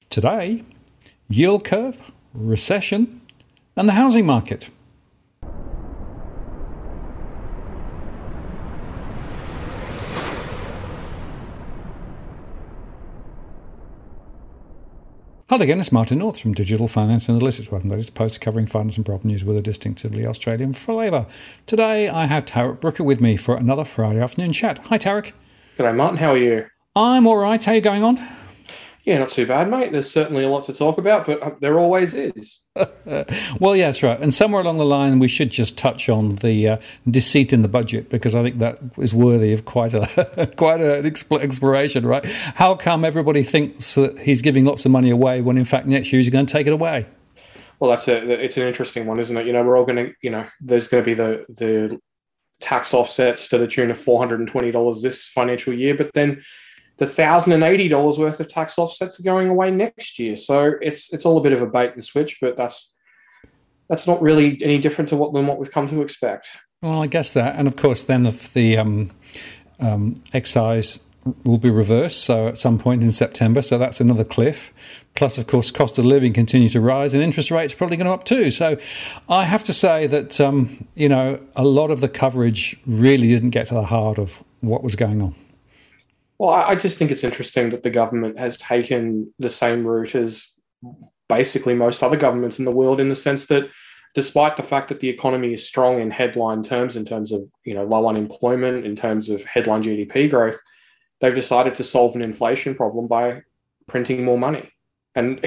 Today, yield curve, recession, and the housing market. Hello again, it's Martin North from Digital Finance Analytics. Welcome to this post covering finance and property news with a distinctively Australian flavour. Today I have Tarek Brooker with me for another Friday afternoon chat. Hi Tarek. G'day Martin, how are you? I'm alright, how are you going on? Yeah, not too bad, mate. There's certainly a lot to talk about, but there always is. Well, yeah, that's right. And somewhere along the line, we should just touch on the deceit in the budget, because I think that is worthy of quite an exploration, right? How come everybody thinks that he's giving lots of money away when, in fact, next year he's going to take it away? Well, it's an interesting one, isn't it? We're all going to, there's going to be the tax offsets to the tune of $420 this financial year, but then the $1,080 worth of tax offsets are going away next year. So it's all a bit of a bait and switch, but that's not really any different than what we've come to expect. Well, I guess that, and of course, then the excise will be reversed. So at some point in September, so that's another cliff. Plus, of course, cost of living continue to rise, and interest rates are probably going up too. So I have to say that a lot of the coverage really didn't get to the heart of what was going on. Well, I just think it's interesting that the government has taken the same route as basically most other governments in the world, in the sense that despite the fact that the economy is strong in headline terms, in terms of low unemployment, in terms of headline GDP growth, they've decided to solve an inflation problem by printing more money. And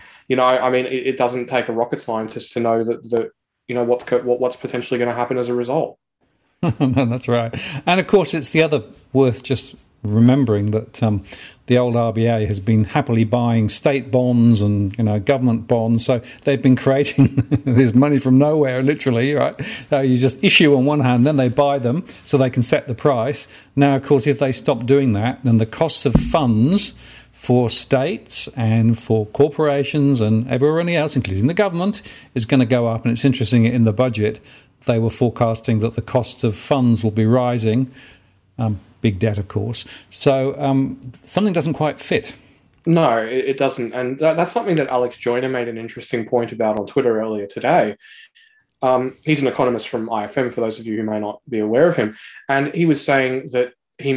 it doesn't take a rocket scientist to know that what's potentially going to happen as a result. No, that's right. And of course, it's the other worth just remembering that the old RBA has been happily buying state bonds and government bonds, so they've been creating this money from nowhere, literally, right? So you just issue on one hand, then they buy them so they can set the price. Now, of course, if they stop doing that, then the costs of funds for states and for corporations and everyone else, including the government, is going to go up. And it's interesting, in the budget, they were forecasting that the costs of funds will be rising. Big debt, of course. So something doesn't quite fit. No, it doesn't. And that's something that Alex Joyner made an interesting point about on Twitter earlier today. He's an economist from IFM, for those of you who may not be aware of him. And he was saying that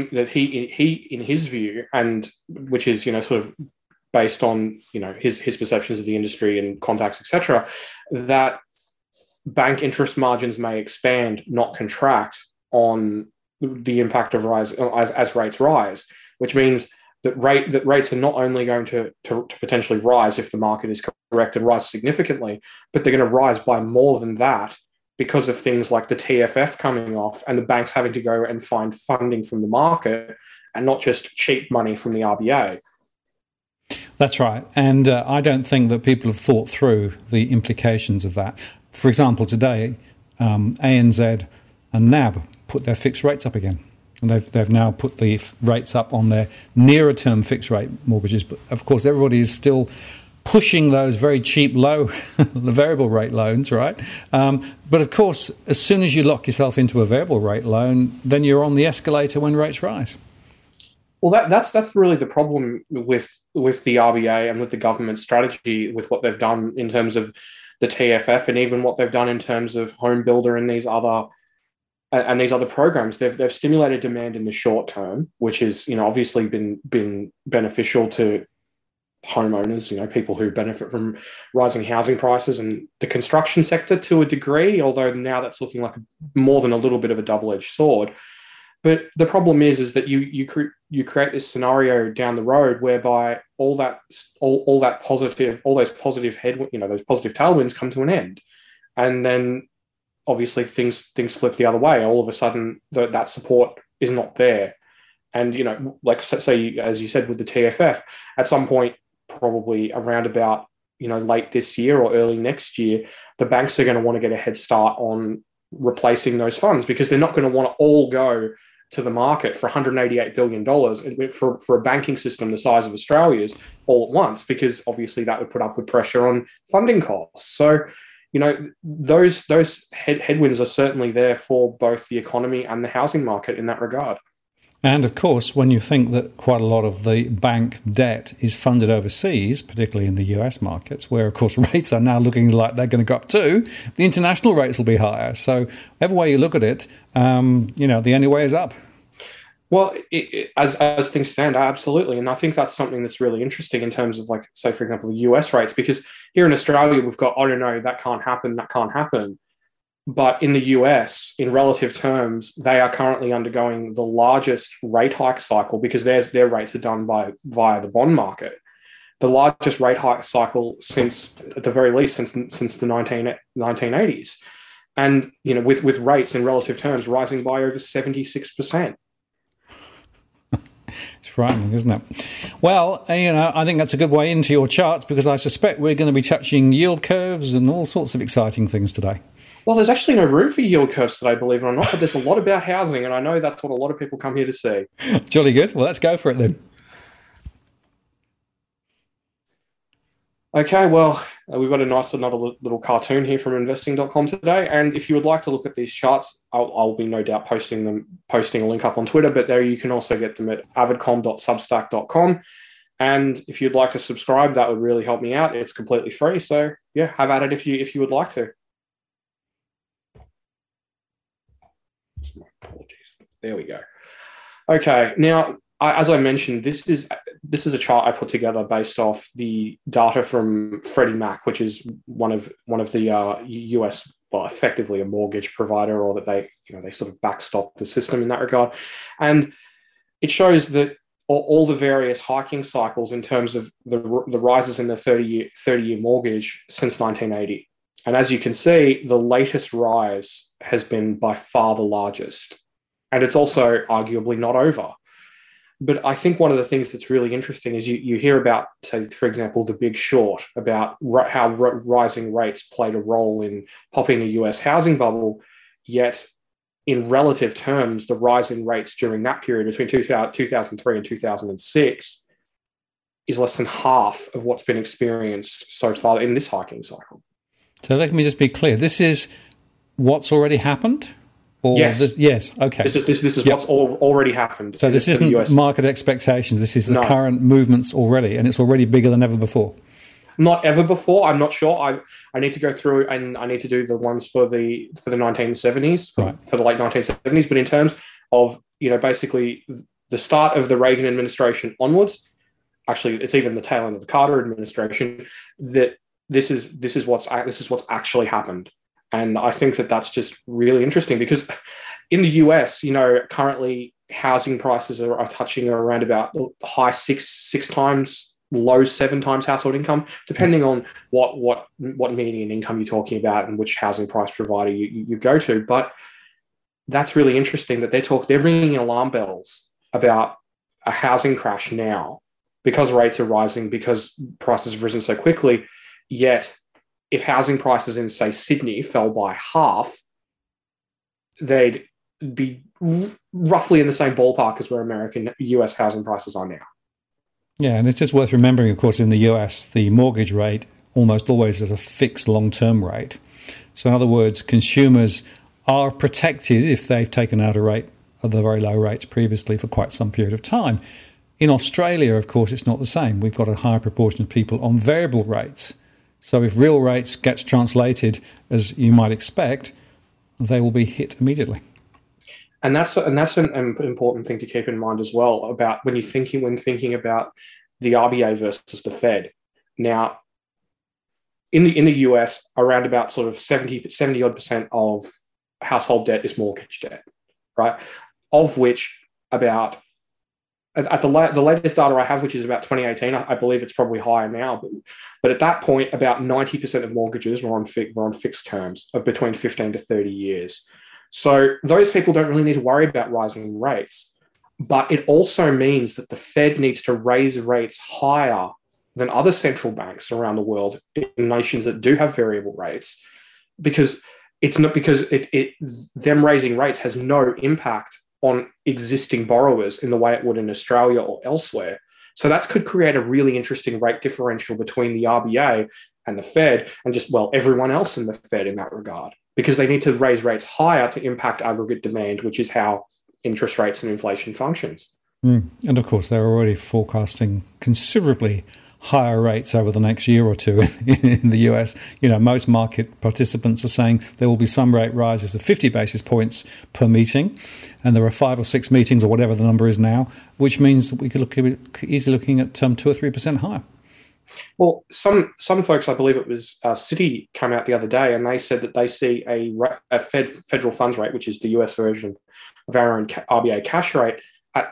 he in his view, and which is, sort of based on, his perceptions of the industry and contacts, etc., that bank interest margins may expand, not contract, on the impact of rise as rates rise, which means that rates are not only going to potentially rise if the market is correct and rise significantly, but they're going to rise by more than that because of things like the TFF coming off and the banks having to go and find funding from the market and not just cheap money from the RBA. That's right. And I don't think that people have thought through the implications of that. For example, today, ANZ and NAB put their fixed rates up again. And they've now put the rates up on their nearer term fixed rate mortgages. But of course, everybody is still pushing those very cheap, low variable rate loans, right? But of course, as soon as you lock yourself into a variable rate loan, then you're on the escalator when rates rise. Well, that's really the problem with the RBA and with the government strategy, with what they've done in terms of the TFF and even what they've done in terms of Home Builder and these other programs. They've stimulated demand in the short term, which is obviously been beneficial to homeowners, people who benefit from rising housing prices, and the construction sector to a degree, although now that's looking like more than a little bit of a double-edged sword. But the problem is that you create this scenario down the road whereby all those positive those positive tailwinds come to an end, and then obviously things flip the other way. All of a sudden, that support is not there. And, like say, as you said, with the TFF, at some point, probably around about, late this year or early next year, the banks are going to want to get a head start on replacing those funds, because they're not going to want to all go to the market for $188 billion for a banking system the size of Australia's all at once, because obviously that would put upward pressure on funding costs. So, those headwinds are certainly there for both the economy and the housing market in that regard. And of course, when you think that quite a lot of the bank debt is funded overseas, particularly in the US markets, where of course rates are now looking like they're going to go up too, the international rates will be higher. So, every way you look at it, the only way is up. Well, as things stand, absolutely. And I think that's something that's really interesting in terms of, like, say, for example, the US rates, because here in Australia, we've got, oh, no, that can't happen. But in the US, in relative terms, they are currently undergoing the largest rate hike cycle because their rates are done via the bond market. The largest rate hike cycle since, at the very least, since the 1980s. And, with rates in relative terms rising by over 76%. It's frightening, isn't it? Well, I think that's a good way into your charts because I suspect we're going to be touching yield curves and all sorts of exciting things today. Well, there's actually no room for yield curves today, believe it or not, but there's a lot about housing, and I know that's what a lot of people come here to see. Jolly good. Well, let's go for it then. Okay, well, we've got another little cartoon here from investing.com today. And if you would like to look at these charts, I'll be no doubt posting a link up on Twitter, but there you can also get them at avidcom.substack.com. And if you'd like to subscribe, that would really help me out. It's completely free. So yeah, have at it if you would like to. My apologies. There we go. Okay, now, as I mentioned, this is a chart I put together based off the data from Freddie Mac, which is one of the US, well, effectively a mortgage provider, or that they sort of backstop the system in that regard, and it shows that all the various hiking cycles in terms of the rises in the 30-year mortgage since 1980. And as you can see, the latest rise has been by far the largest. And it's also arguably not over. But I think one of the things that's really interesting is you hear about, say, for example, The Big Short, about how rising rates played a role in popping a US housing bubble, yet in relative terms, the rising rates during that period between 2003 and 2006 is less than half of what's been experienced so far in this hiking cycle. So let me just be clear. This is what's already happened? Or yes. Yes. Okay. This is what's already happened. So this isn't market expectations. This is the current movements already, and it's already bigger than ever before. Not ever before. I'm not sure. I need to go through and I need to do the ones for the 1970s, for the late 1970s. But in terms of basically the start of the Reagan administration onwards, actually it's even the tail end of the Carter administration, that this is what's actually happened. And I think that that's just really interesting because in the US, currently housing prices are touching around about high six times, low 7 times household income, depending on what median income you're talking about and which housing price provider you go to. But that's really interesting that they're ringing alarm bells about a housing crash now because rates are rising, because prices have risen so quickly. Yet, if housing prices in, say, Sydney fell by half, they'd be roughly in the same ballpark as where US housing prices are now. Yeah, and it's just worth remembering, of course, in the US, the mortgage rate almost always is a fixed long-term rate. So in other words, consumers are protected if they've taken out a rate at the very low rates previously for quite some period of time. In Australia, of course, it's not the same. We've got a higher proportion of people on variable rates. So if real rates gets translated as you might expect, they will be hit immediately. And that's an important thing to keep in mind as well about when thinking about the RBA versus the Fed. Now, in the US, around about sort of 70 odd percent of household debt is mortgage debt, right? Of which about at the latest data I have, which is about 2018, I believe it's probably higher now, but at that point, about 90% of mortgages were on fixed terms of between 15 to 30 years. So those people don't really need to worry about rising rates. But it also means that the Fed needs to raise rates higher than other central banks around the world in nations that do have variable rates, because them raising rates has no impact on existing borrowers in the way it would in Australia or elsewhere. So that could create a really interesting rate differential between the RBA and the Fed and just, everyone else in the Fed in that regard, because they need to raise rates higher to impact aggregate demand, which is how interest rates and inflation functions. And of course, they're already forecasting considerably higher rates over the next year or two in the US. Most market participants are saying there will be some rate rises of 50 basis points per meeting, and there are 5 or 6 meetings or whatever the number is now, which means that we could easily looking at 2 or 3% higher. Well, some folks, I believe it was Citi, came out the other day, and they said that they see a federal funds rate, which is the US version of our own RBA cash rate, at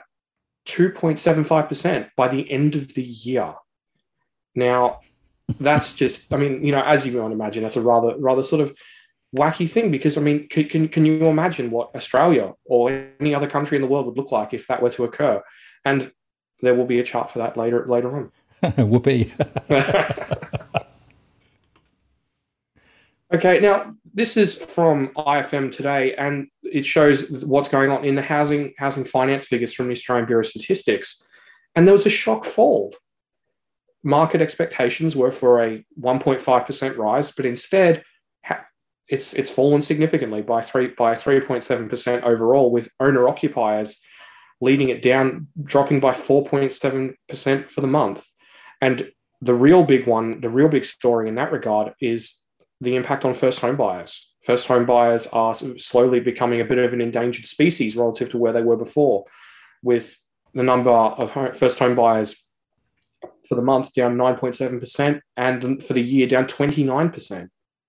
2.75% by the end of the year. Now, that's just, as you might imagine, that's a rather sort of wacky thing, because, can you imagine what Australia or any other country in the world would look like if that were to occur? And there will be a chart for that later on. Whoopee. Okay, now this is from IFM today, and it shows what's going on in the housing finance figures from the Australian Bureau of Statistics. And there was a shock fall. Market expectations were for a 1.5% rise, but instead it's fallen significantly by 3.7% overall, with owner occupiers leading it down, dropping by 4.7% for the month. And the real big story in that regard is the impact on first home buyers. First home buyers are slowly becoming a bit of an endangered species relative to where they were before, with the number of first home buyers for the month down 9.7%, and for the year down 29%.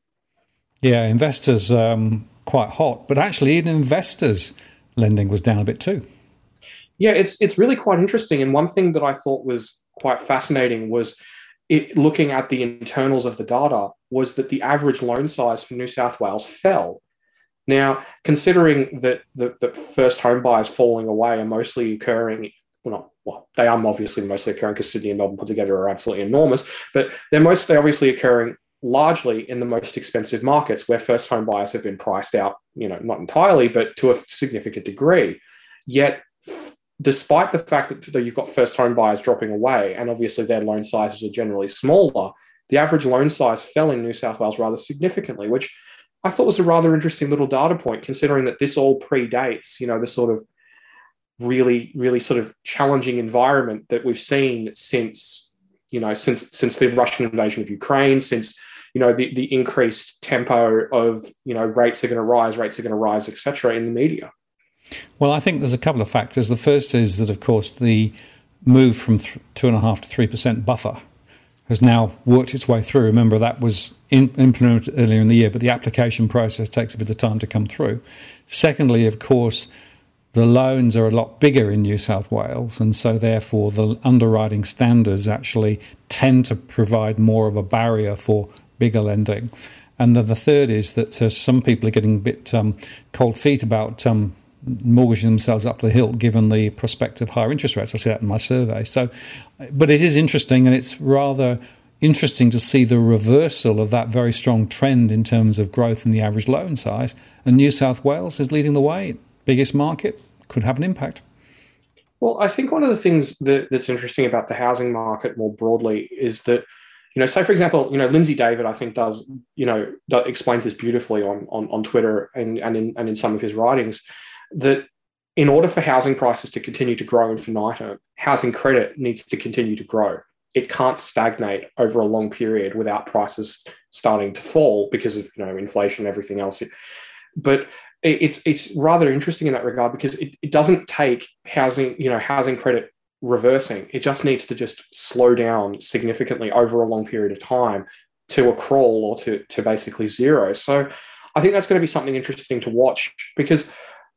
Yeah, investors quite hot, but actually even investors lending was down a bit too. Yeah, it's really quite interesting. And one thing that I thought was quite fascinating was looking at the internals of the data, was that the average loan size for New South Wales fell. Now, considering that the first home buyers falling away are mostly occurring, they are obviously mostly occurring because Sydney and Melbourne put together are absolutely enormous, but they're mostly obviously occurring largely in the most expensive markets where first home buyers have been priced out, not entirely, but to a significant degree. Yet, despite the fact that you've got first home buyers dropping away, and obviously their loan sizes are generally smaller, the average loan size fell in New South Wales rather significantly, which I thought was a rather interesting little data point, considering that this all predates, the sort of really, really sort of challenging environment that we've seen since the Russian invasion of Ukraine, since the increased tempo of rates are going to rise, etc. in the media. Well, I think there's a couple of factors. The first is that, of course, the move from 2.5% to 3% buffer has now worked its way through. Remember, that was implemented earlier in the year, but the application process takes a bit of time to come through. Secondly, of course, the loans are a lot bigger in New South Wales, and so therefore the underwriting standards actually tend to provide more of a barrier for bigger lending. And the third is that some people are getting a bit cold feet about mortgaging themselves up the hill given the prospect of higher interest rates. I see that in my survey. So, but it is interesting, and it's rather interesting to see the reversal of that very strong trend in terms of growth in the average loan size. And New South Wales is leading the way. Biggest market, could have an impact. Well, I think one of the things that's interesting about the housing market more broadly is that, say for example, Lindsay David, I think explains this beautifully on Twitter and in some of his writings, that in order for housing prices to continue to grow infinitum, housing credit needs to continue to grow. It can't stagnate over a long period without prices starting to fall because of inflation and everything else. But it's rather interesting in that regard, because it doesn't take housing credit reversing. It just needs to just slow down significantly over a long period of time to a crawl or to basically zero. So I think that's going to be something interesting to watch, because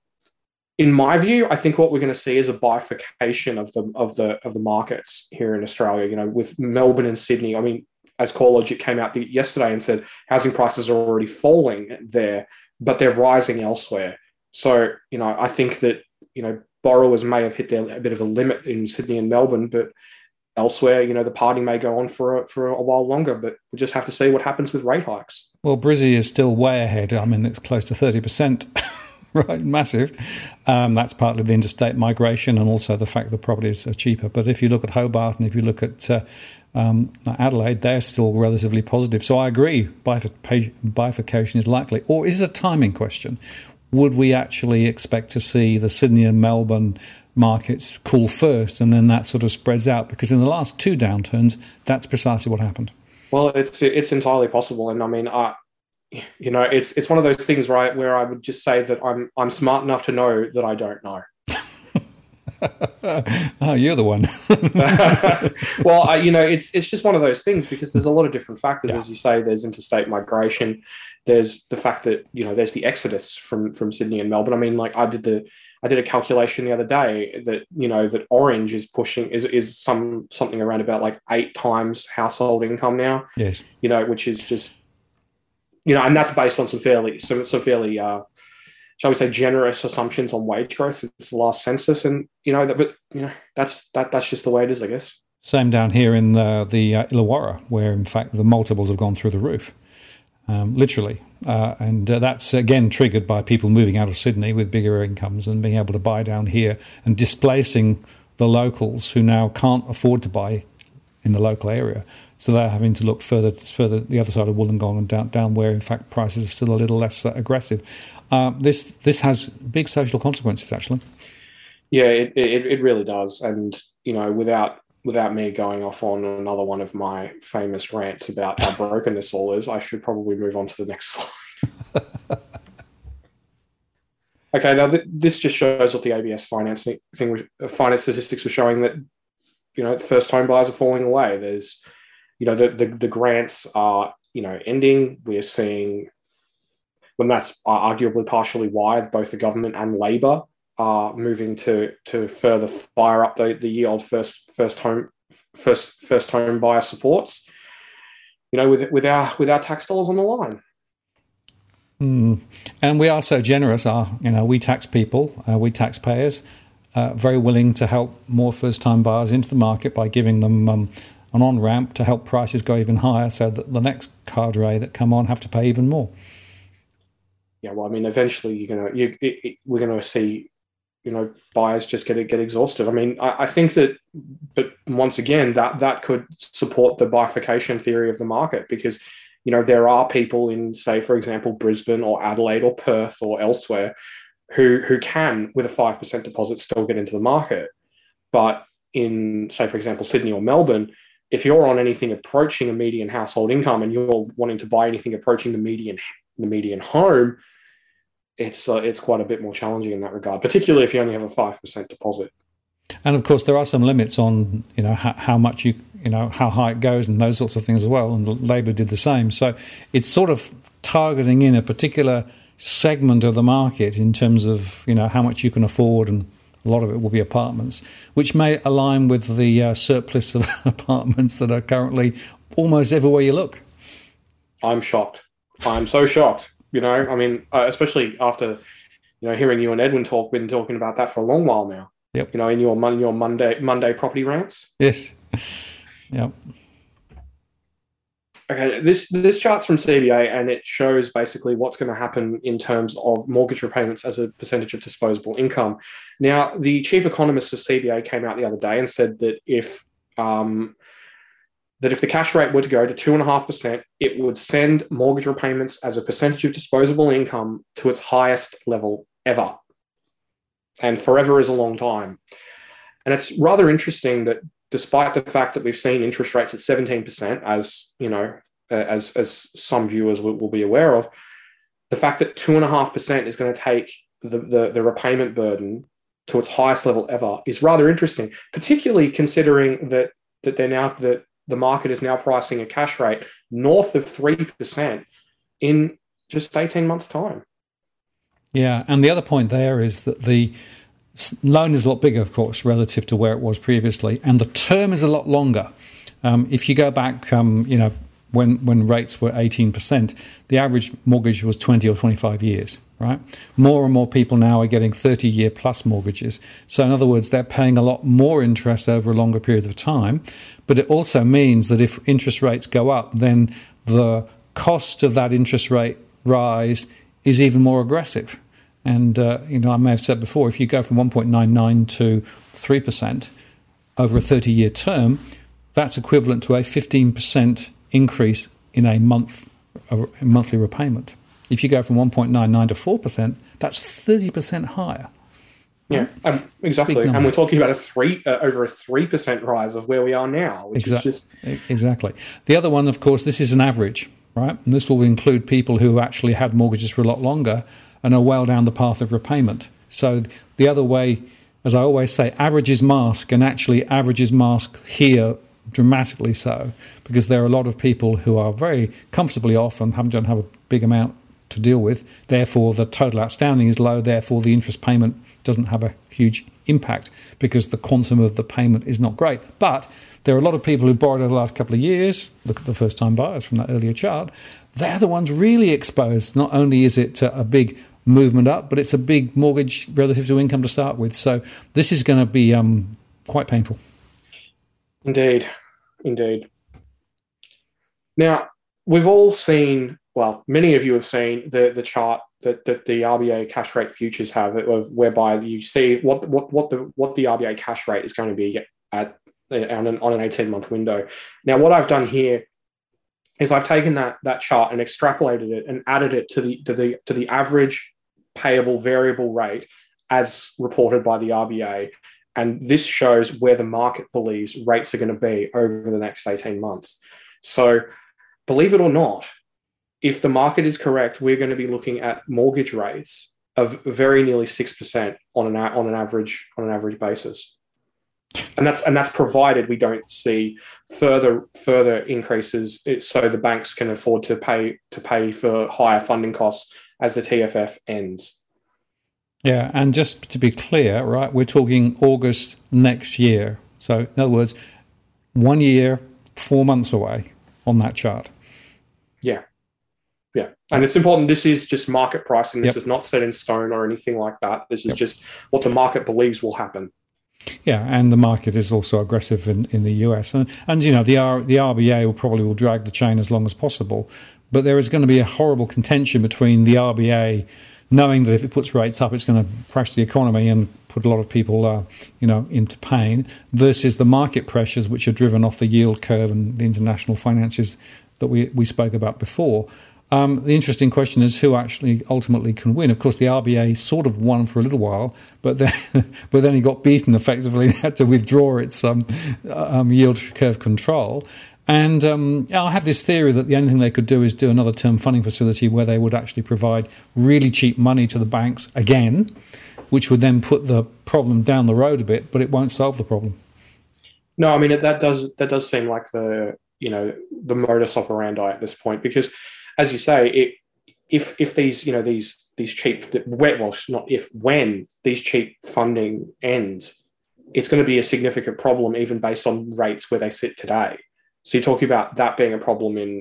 in my view, I think what we're going to see is a bifurcation of the markets here in Australia. With Melbourne and Sydney. I mean, as CoreLogic came out yesterday and said housing prices are already falling there, but they're rising elsewhere. So I think that borrowers may have hit a bit of a limit in Sydney and Melbourne, but elsewhere, the party may go on for a while longer. But we just have to see what happens with rate hikes. Well, Brizzy is still way ahead. I mean, it's close to 30%. Right, massive. That's partly the interstate migration and also the fact that properties are cheaper. But if you look at Hobart and if you look at Adelaide, they're still relatively positive. So I agree, bifurcation is likely. Or is it a timing question? would we actually expect to see the Sydney and Melbourne markets cool first, and then that sort of spreads out? Because in the last two downturns, that's precisely what happened. Well, it's entirely possible, and I mean, it's one of those things, right, where I would just say that I'm smart enough to know that I don't know. Oh, you're the one. Well, it's just one of those things, because there's a lot of different factors, as you say. There's interstate migration. There's the fact that there's the exodus from Sydney and Melbourne. I mean, like I did a calculation the other day that that Orange is pushing is something around about like 8 times household income now. Yes. Which is just and that's based on some fairly shall we say, generous assumptions on wage growth since the last census, and that's just the way it is, I guess. Same down here in the Illawarra, where in fact the multiples have gone through the roof, literally, and that's again triggered by people moving out of Sydney with bigger incomes and being able to buy down here and displacing the locals who now can't afford to buy in the local area. So they're having to look further the other side of Wollongong and down where, in fact, prices are still a little less aggressive. This has big social consequences, actually. Yeah, it really does. And, without me going off on another one of my famous rants about how broken this all is, I should probably move on to the next slide. Okay, now this just shows what the ABS finance statistics were showing, that, first home buyers are falling away. There's, the grants are, ending. We are seeing, when that's arguably partially why both the government and Labor are moving to further fire up the yield first home buyer supports, with our tax dollars on the line. And we are so generous. We tax people, we taxpayers, very willing to help more first-time buyers into the market by giving them an on-ramp to help prices go even higher, so that the next cadre that come on have to pay even more. Yeah, well, I mean, eventually we're going to see, buyers just get exhausted. I mean, I think that, but once again, that could support the bifurcation theory of the market, because, there are people in, say, for example, Brisbane or Adelaide or Perth or elsewhere who can, with a 5% deposit, still get into the market. But in, say, for example, Sydney or Melbourne, if you're on anything approaching a median household income and you're wanting to buy anything approaching the median home, it's quite a bit more challenging in that regard, particularly if you only have a 5% deposit. And of course, there are some limits on how much how high it goes and those sorts of things as well. And Labor did the same. So it's sort of targeting in a particular segment of the market in terms of how much you can afford, and a lot of it will be apartments, which may align with the surplus of apartments that are currently almost everywhere you look. I'm shocked. I'm so shocked. I mean, especially after, hearing you and Edwin been talking about that for a long while now. Yep. In your Monday property rants. Yes. Yep. Okay, this chart's from CBA, and it shows basically what's going to happen in terms of mortgage repayments as a percentage of disposable income. Now, the chief economist of CBA came out the other day and said that if the cash rate were to go to 2.5%, it would send mortgage repayments as a percentage of disposable income to its highest level ever. And forever is a long time. And it's rather interesting that despite the fact that we've seen interest rates at 17%, as as some viewers will be aware of, the fact that 2.5% is going to take the repayment burden to its highest level ever is rather interesting, particularly considering that the market is now pricing a cash rate north of 3% in just 18 months' time. Yeah, and the other point there is that the loan is a lot bigger, of course, relative to where it was previously, and the term is a lot longer. If you go back, when rates were 18%, the average mortgage was 20 or 25 years, right? More and more people now are getting 30-year plus mortgages. So in other words, they're paying a lot more interest over a longer period of time. But it also means that if interest rates go up, then the cost of that interest rate rise is even more aggressive. And, I may have said before, if you go from 1.99 to 3% over a 30-year term, that's equivalent to a 15% increase in a monthly repayment. If you go from 1.99 to 4%, that's 30% higher. Yeah, exactly. And we're talking about over a 3% rise of where we are now, which is just... Exactly. The other one, of course, this is an average, right? And this will include people who actually had mortgages for a lot longer and are well down the path of repayment. So the other way, as I always say, averages mask, and actually averages mask here dramatically so, because there are a lot of people who are very comfortably off and don't have a big amount to deal with. Therefore, the total outstanding is low. Therefore, the interest payment doesn't have a huge impact because the quantum of the payment is not great. But there are a lot of people who borrowed over the last couple of years. Look at the first-time buyers from that earlier chart. They're the ones really exposed. Not only is it a big movement up, but it's a big mortgage relative to income to start with. So this is going to be quite painful. Indeed. Now, we've all seen, well, many of you have seen the chart that the RBA cash rate futures have, whereby you see what the RBA cash rate is going to be on an 18-month window. Now, what I've done here is I've taken that chart and extrapolated it and added it to the average payable variable rate as reported by the RBA. And this shows where the market believes rates are going to be over the next 18 months. So believe it or not, if the market is correct, we're going to be looking at mortgage rates of very nearly 6% on an average basis. And that's provided we don't see further increases, so the banks can afford to pay for higher funding costs as the TFF ends. Yeah, and just to be clear, right, we're talking August next year. So in other words, 1 year, 4 months away on that chart. Yeah. And it's important. This is just market pricing. This is not set in stone or anything like that. This is just what the market believes will happen. Yeah, and the market is also aggressive in the US. And you know, the RBA will drag the chain as long as possible. But there is going to be a horrible contention between the RBA knowing that if it puts rates up, it's going to crash the economy and put a lot of people, into pain, versus the market pressures which are driven off the yield curve and the international finances that we spoke about before. The interesting question is who actually ultimately can win. Of course, the RBA sort of won for a little while, but then he got beaten effectively, had to withdraw its yield curve control. And I have this theory that the only thing they could do is do another term funding facility where they would actually provide really cheap money to the banks again, which would then put the problem down the road a bit, but it won't solve the problem. No, I mean, that does seem like the modus operandi at this point, because as you say, if these cheap, well, not if, when these cheap funding ends, it's going to be a significant problem even based on rates where they sit today. So you're talking about that being a problem in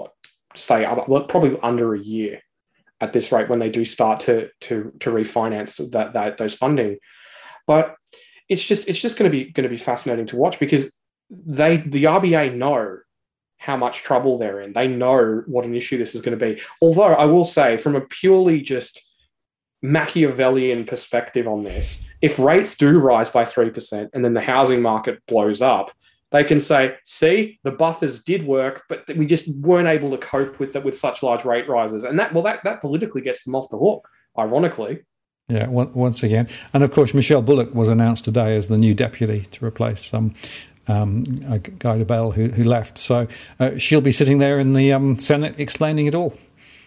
probably under a year at this rate when they do start to refinance those funding. But it's just going to be fascinating to watch, because the RBA know how much trouble they're in. They know what an issue this is going to be. Although I will say, from a purely just Machiavellian perspective on this, if rates do rise by 3% and then the housing market blows up, they can say, see, the buffers did work, but we just weren't able to cope with such large rate rises. And that politically gets them off the hook, ironically. Yeah, once again. And of course, Michelle Bullock was announced today as the new deputy to replace Guy Debelle, who left. So she'll be sitting there in the Senate explaining it all.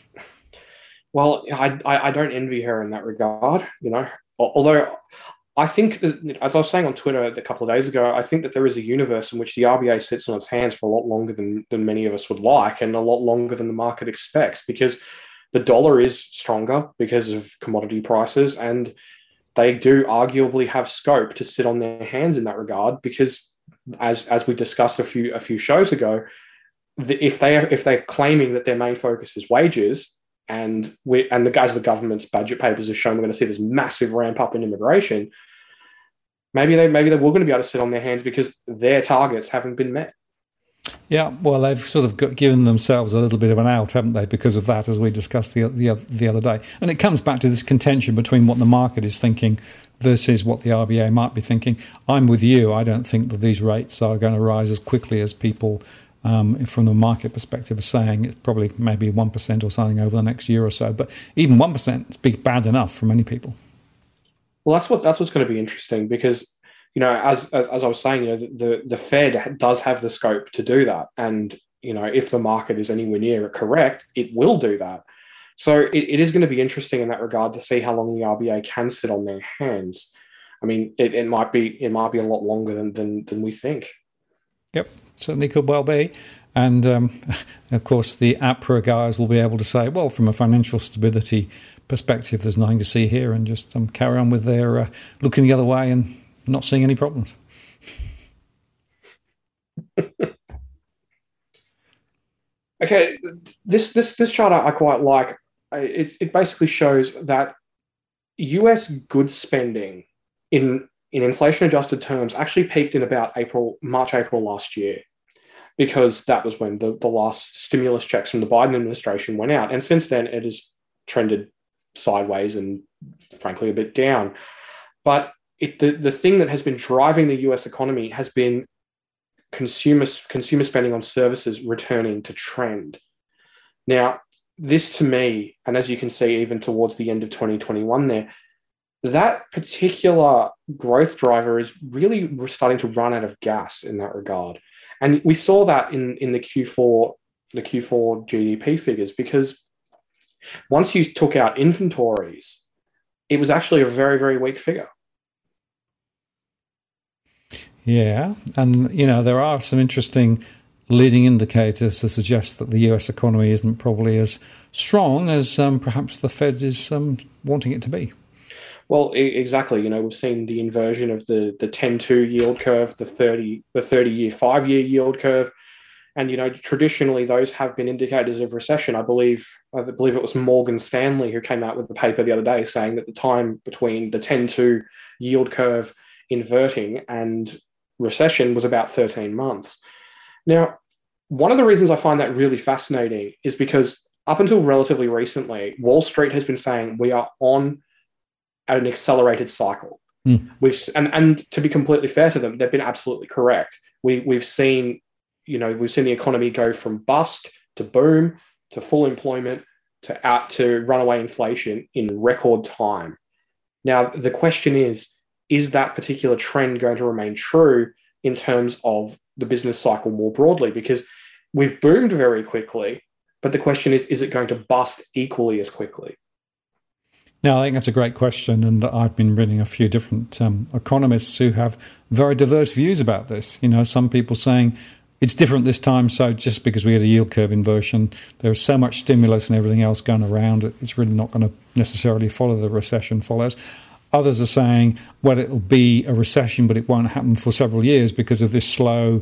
Well, I don't envy her in that regard, although I think that, as I was saying on Twitter a couple of days ago, I think that there is a universe in which the RBA sits on its hands for a lot longer than many of us would like, and a lot longer than the market expects, because the dollar is stronger because of commodity prices, and they do arguably have scope to sit on their hands in that regard, because as we discussed a few shows ago, if they're claiming that their main focus is wages, and the government's budget papers have shown we're going to see this massive ramp up in immigration, maybe they were going to be able to sit on their hands because their targets haven't been met. Yeah, well, they've sort of given themselves a little bit of an out, haven't they, because of that, as we discussed the other day. And it comes back to this contention between what the market is thinking versus what the RBA might be thinking. I'm with you. I don't think that these rates are going to rise as quickly as people from the market perspective, are saying it's probably maybe 1% or something over the next year or so. But even 1% is bad enough for many people. Well, that's what's going to be interesting because, as I was saying, the Fed does have the scope to do that, and if the market is anywhere near correct, it will do that. So it is going to be interesting in that regard to see how long the RBA can sit on their hands. I mean, it might be a lot longer than we think. Yep, certainly could well be. And of course, the APRA guys will be able to say, well, from a financial stability perspective, there's nothing to see here, and just carry on with their looking the other way and not seeing any problems. Okay, this chart I quite like. It basically shows that US goods spending in inflation adjusted terms actually peaked in about March, April last year, because that was when the last stimulus checks from the Biden administration went out. And since then, it has trended sideways and frankly a bit down. But the thing that has been driving the US economy has been consumer spending on services returning to trend. Now, this to me, and as you can see even towards the end of 2021 there, that particular growth driver is really starting to run out of gas in that regard. And we saw that in the Q4 GDP figures, because once you took out inventories, it was actually a very, very weak figure. Yeah, and there are some interesting leading indicators to suggest that the US economy isn't probably as strong as perhaps the Fed is wanting it to be. Well, exactly. We've seen the inversion of the 10-2 yield curve, the 30-year, 5-year yield curve. And, traditionally those have been indicators of recession. I believe it was Morgan Stanley who came out with the paper the other day saying that the time between the 10-2 yield curve inverting and recession was about 13 months. Now, one of the reasons I find that really fascinating is because up until relatively recently, Wall Street has been saying we are on an accelerated cycle. And to be completely fair to them, they've been absolutely correct. We've seen the economy go from bust to boom to full employment to runaway inflation in record time. Now, the question is that particular trend going to remain true in terms of the business cycle more broadly? Because we've boomed very quickly, but the question is it going to bust equally as quickly? Now, I think that's a great question, and I've been reading a few different economists who have very diverse views about this. Some people saying it's different this time, so just because we had a yield curve inversion, there's so much stimulus and everything else going around, it's really not going to necessarily follow the recession follows. Others are saying, well, it'll be a recession, but it won't happen for several years because of this slow,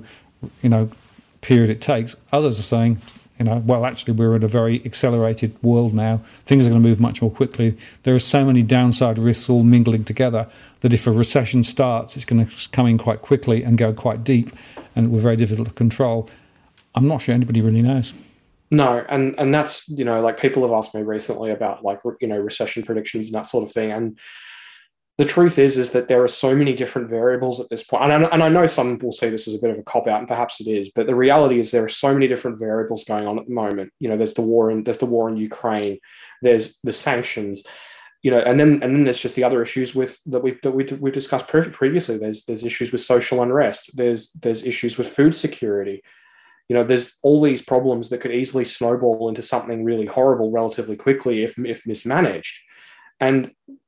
period it takes. Others are saying, well, actually, we're in a very accelerated world now. Things are going to move much more quickly. There are so many downside risks all mingling together that if a recession starts, it's going to come in quite quickly and go quite deep, and we're very difficult to control. I'm not sure anybody really knows. No, and that's, like people have asked me recently about recession predictions and that sort of thing. And the truth is that there are so many different variables at this point. And I know some will see this as a bit of a cop-out, and perhaps it is, but the reality is there are so many different variables going on at the moment. There's the war in Ukraine, there's the sanctions, and then there's just the other issues that we've discussed previously. There's issues with social unrest, there's issues with food security. There's all these problems that could easily snowball into something really horrible relatively quickly if mismanaged. And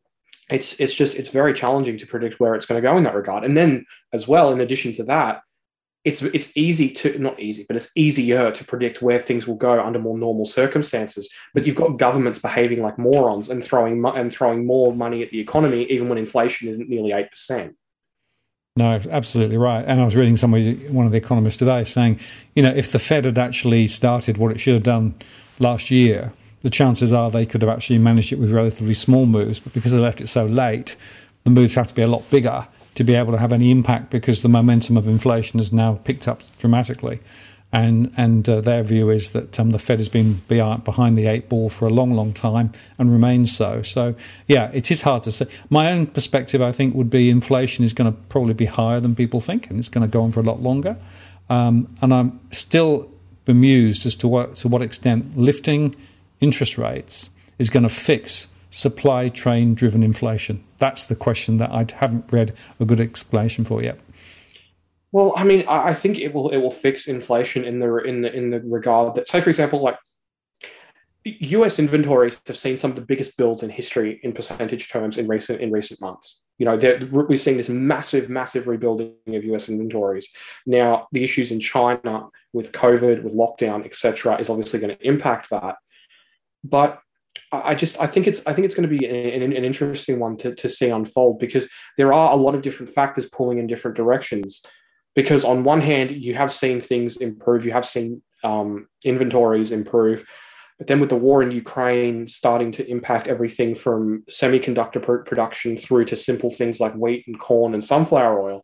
it's very challenging to predict where it's going to go in that regard. And then as well, in addition to that, it's easier to predict where things will go under more normal circumstances. But you've got governments behaving like morons and throwing more money at the economy, even when inflation isn't nearly 8%. No, absolutely right. And I was reading one of the economists today saying, if the Fed had actually started what it should have done last year, the chances are they could have actually managed it with relatively small moves, but because they left it so late, the moves have to be a lot bigger to be able to have any impact, because the momentum of inflation has now picked up dramatically. And their view is that the Fed has been behind the 8 ball for a long, long time and remains so. So, yeah, it is hard to say. My own perspective, I think, would be inflation is going to probably be higher than people think, and it's going to go on for a lot longer. And I'm still bemused as to what extent lifting interest rates is going to fix supply chain driven inflation. That's the question that I haven't read a good explanation for yet. Well, I mean, I think it will fix inflation in the regard that, say, for example, like US inventories have seen some of the biggest builds in history in percentage terms in recent months. We've seen this massive rebuilding of US inventories. Now, the issues in China with COVID, with lockdown, etc., is obviously going to impact that. But I think it's going to be an interesting one to see unfold, because there are a lot of different factors pulling in different directions. Because on one hand, you have seen things improve, you have seen inventories improve, but then with the war in Ukraine starting to impact everything from semiconductor production through to simple things like wheat and corn and sunflower oil,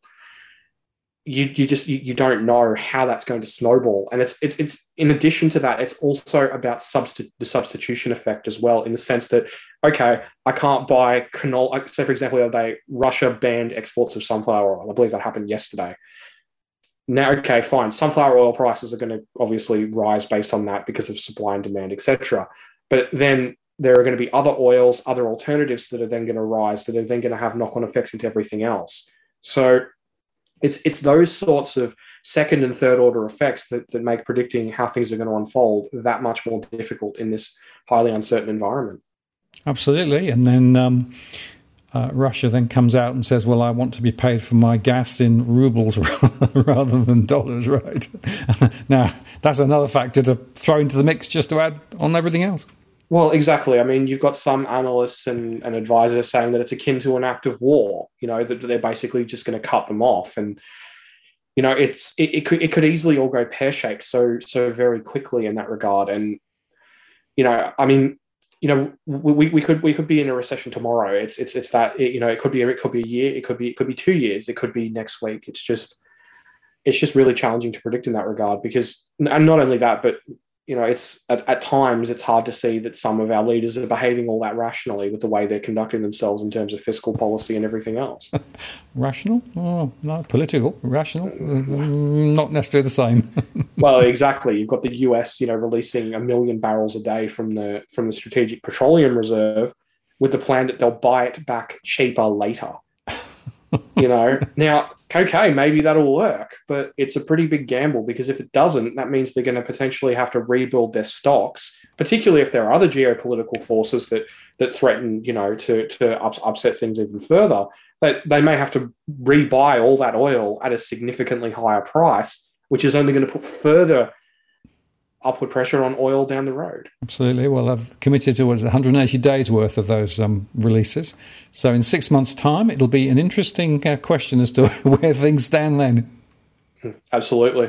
you don't know how that's going to snowball. And it's in addition to that, it's also about the substitution effect as well, in the sense that, okay, I can't buy canola. Say, for example, the other day, Russia banned exports of sunflower oil. I believe that happened yesterday. Now, okay, fine. Sunflower oil prices are going to obviously rise based on that because of supply and demand, etc. But then there are going to be other oils, other alternatives that are then going to rise, that are then going to have knock-on effects into everything else. So it's those sorts of second and third order effects that make predicting how things are going to unfold that much more difficult in this highly uncertain environment. Absolutely. And then Russia then comes out and says, well, I want to be paid for my gas in rubles rather than dollars, right? Now, that's another factor to throw into the mix just to add on everything else. Well, exactly. I mean, you've got some analysts and advisors saying that it's akin to an act of war, that they're basically just going to cut them off. And, it could easily all go pear-shaped so very quickly in that regard. And, I mean, we could be in a recession tomorrow. It's that, it could be a year, it could be 2 years, it could be next week. It's just really challenging to predict in that regard, because, and not only that, but it's at times it's hard to see that some of our leaders are behaving all that rationally with the way they're conducting themselves in terms of fiscal policy and everything else. Rational? Oh, no, political. Rational? Not necessarily the same. Well, exactly. You've got the US, releasing 1 million barrels a day from the Strategic Petroleum Reserve, with the plan that they'll buy it back cheaper later. Now, okay, maybe that'll work, but it's a pretty big gamble, because if it doesn't, that means they're going to potentially have to rebuild their stocks, particularly if there are other geopolitical forces that threaten, to upset things even further. That they may have to rebuy all that oil at a significantly higher price, which is only going to put further upward pressure on oil down the road. Absolutely. Well, I've committed to 180 days worth of those releases. So in 6 months' time, it'll be an interesting question as to where things stand then. Absolutely.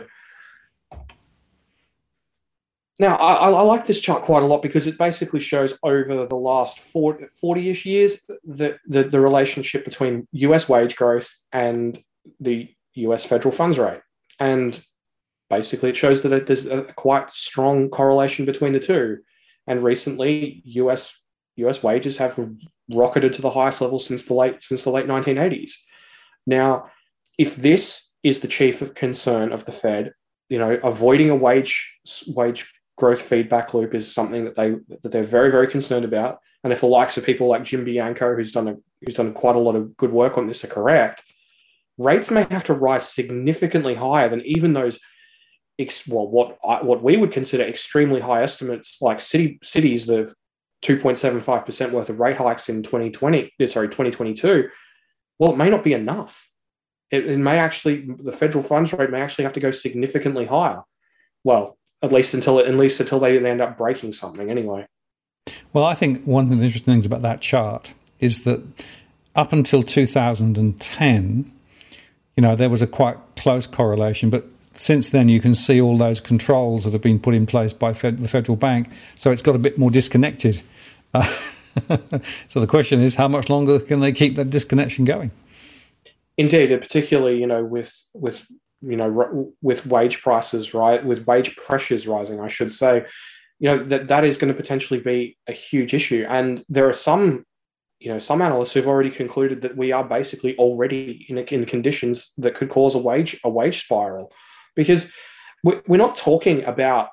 Now, I like this chart quite a lot, because it basically shows over the last 40-ish years the relationship between US wage growth and the US federal funds rate. And basically, it shows that there's a quite strong correlation between the two. And recently, US wages have rocketed to the highest level since the late 1980s. Now, if this is the chief concern of the Fed, avoiding a wage growth feedback loop is something that they're very, very concerned about. And if the likes of people like Jim Bianco, who's done quite a lot of good work on this, are correct, rates may have to rise significantly higher than even those what we would consider extremely high estimates, like cities that have 2.75% worth of rate hikes in 2022. Well, it may not be enough. It may actually, the federal funds rate may actually have to go significantly higher. Well, at least until they end up breaking something anyway. Well, I think one of the interesting things about that chart is that up until 2010, there was a quite close correlation, but since then, you can see all those controls that have been put in place by the federal bank. So it's got a bit more disconnected. So the question is, how much longer can they keep that disconnection going? Indeed, particularly with wage prices, right, with wage pressures rising, I should say, that is going to potentially be a huge issue. And there are some analysts who've already concluded that we are basically already in conditions that could cause a wage spiral. because we're not talking about,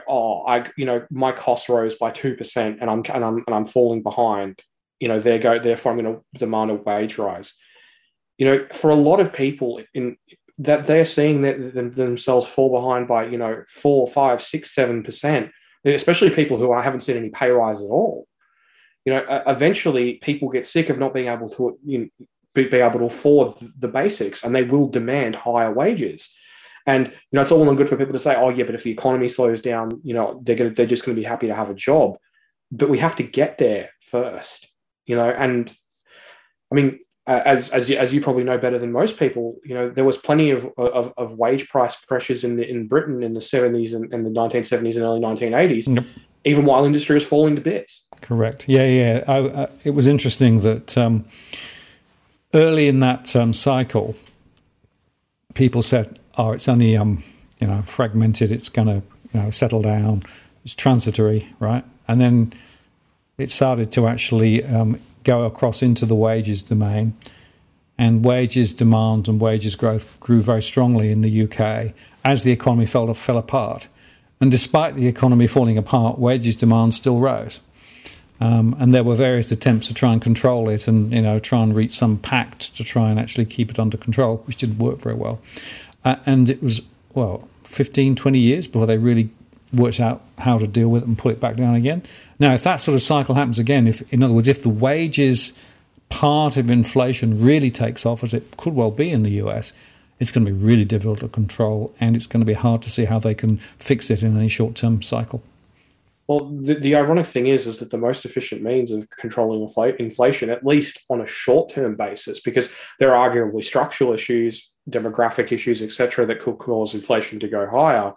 my costs rose by 2% and I'm falling behind. Therefore I'm going to demand a wage rise. For a lot of people in that, they're seeing themselves fall behind by 4, 5, 6, 7%, especially people who haven't seen any pay rise at all. Eventually people get sick of not being able to be able to afford the basics, and they will demand higher wages. And it's all well and good for people to say, oh yeah, but if the economy slows down, they're just going to be happy to have a job. But we have to get there first, And I mean, as you probably know better than most people, there was plenty of wage price pressures in Britain in the 70s and the 1970s and early 1980s, yep. Even while industry was falling to bits. Correct. Yeah. It was interesting that early in that cycle, people said, "Oh, it's only fragmented. It's going to settle down. It's transitory, right?" And then it started to actually go across into the wages domain, and wages demand and wages growth grew very strongly in the UK as the economy fell apart. And despite the economy falling apart, wages demand still rose. And there were various attempts to try and control it and, try and reach some pact to try and actually keep it under control, which didn't work very well. And it was, 15, 20 years before they really worked out how to deal with it and pull it back down again. Now, if that sort of cycle happens again, if the wages part of inflation really takes off, as it could well be in the US, it's going to be really difficult to control, and it's going to be hard to see how they can fix it in any short-term cycle. Well, the ironic thing is that the most efficient means of controlling inflation, at least on a short-term basis, because there are arguably structural issues, demographic issues, etc., that could cause inflation to go higher.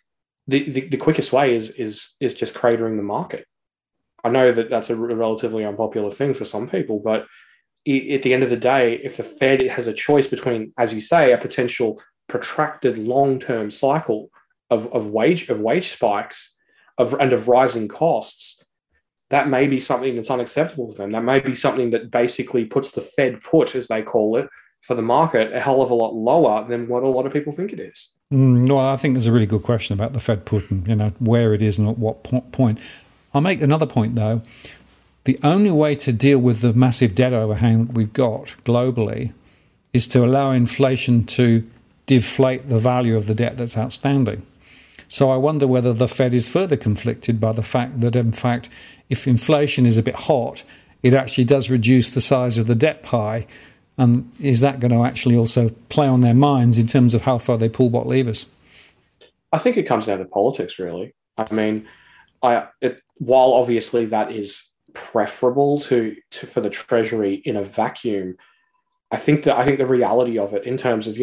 The quickest way is just cratering the market. I know that that's a relatively unpopular thing for some people, but at the end of the day, if the Fed has a choice between, as you say, a potential protracted long-term cycle of wage spikes and of rising costs, that may be something that's unacceptable to them. That may be something that basically puts the Fed put, as they call it, for the market a hell of a lot lower than what a lot of people think it is. No, I think there's a really good question about the Fed put and where it is and at what point. I'll make another point, though. The only way to deal with the massive debt overhang that we've got globally is to allow inflation to deflate the value of the debt that's outstanding. So I wonder whether the Fed is further conflicted by the fact that, in fact, if inflation is a bit hot, it actually does reduce the size of the debt pie. And is that going to actually also play on their minds in terms of how far they pull what levers? I think it comes down to politics, really. I mean, while obviously that is preferable for the Treasury in a vacuum, I think the reality of it, in terms of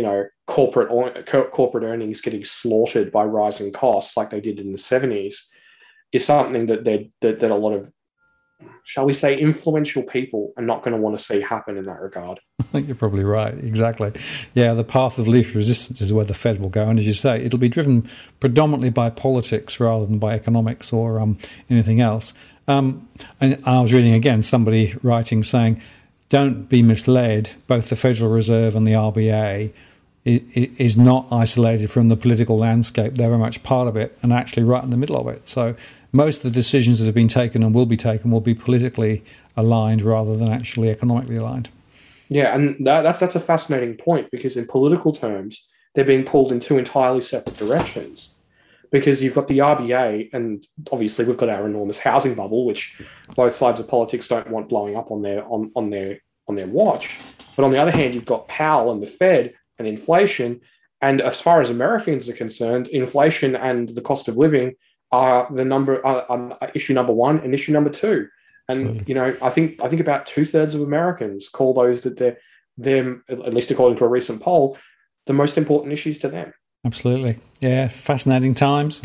corporate earnings getting slaughtered by rising costs like they did in the 70s, is something that a lot of, shall we say, influential people are not going to want to see happen in that regard. I think you're probably right. Exactly. Yeah, the path of least resistance is where the Fed will go. And as you say, it'll be driven predominantly by politics rather than by economics or anything else. And I was reading again somebody writing saying, don't be misled, both the Federal Reserve and the RBA is not isolated from the political landscape. They're very much part of it and actually right in the middle of it. So most of the decisions that have been taken and will be taken will be politically aligned rather than actually economically aligned. Yeah, and that's a fascinating point, because in political terms, they're being pulled in two entirely separate directions. Because you've got the RBA, and obviously we've got our enormous housing bubble, which both sides of politics don't want blowing up on their watch. But on the other hand, you've got Powell and the Fed and inflation. And as far as Americans are concerned, inflation and the cost of living are issue number one and issue number two. And absolutely. I think about 2/3 of Americans call those that they're, at least according to a recent poll, the most important issues to them. Absolutely. Yeah, fascinating times.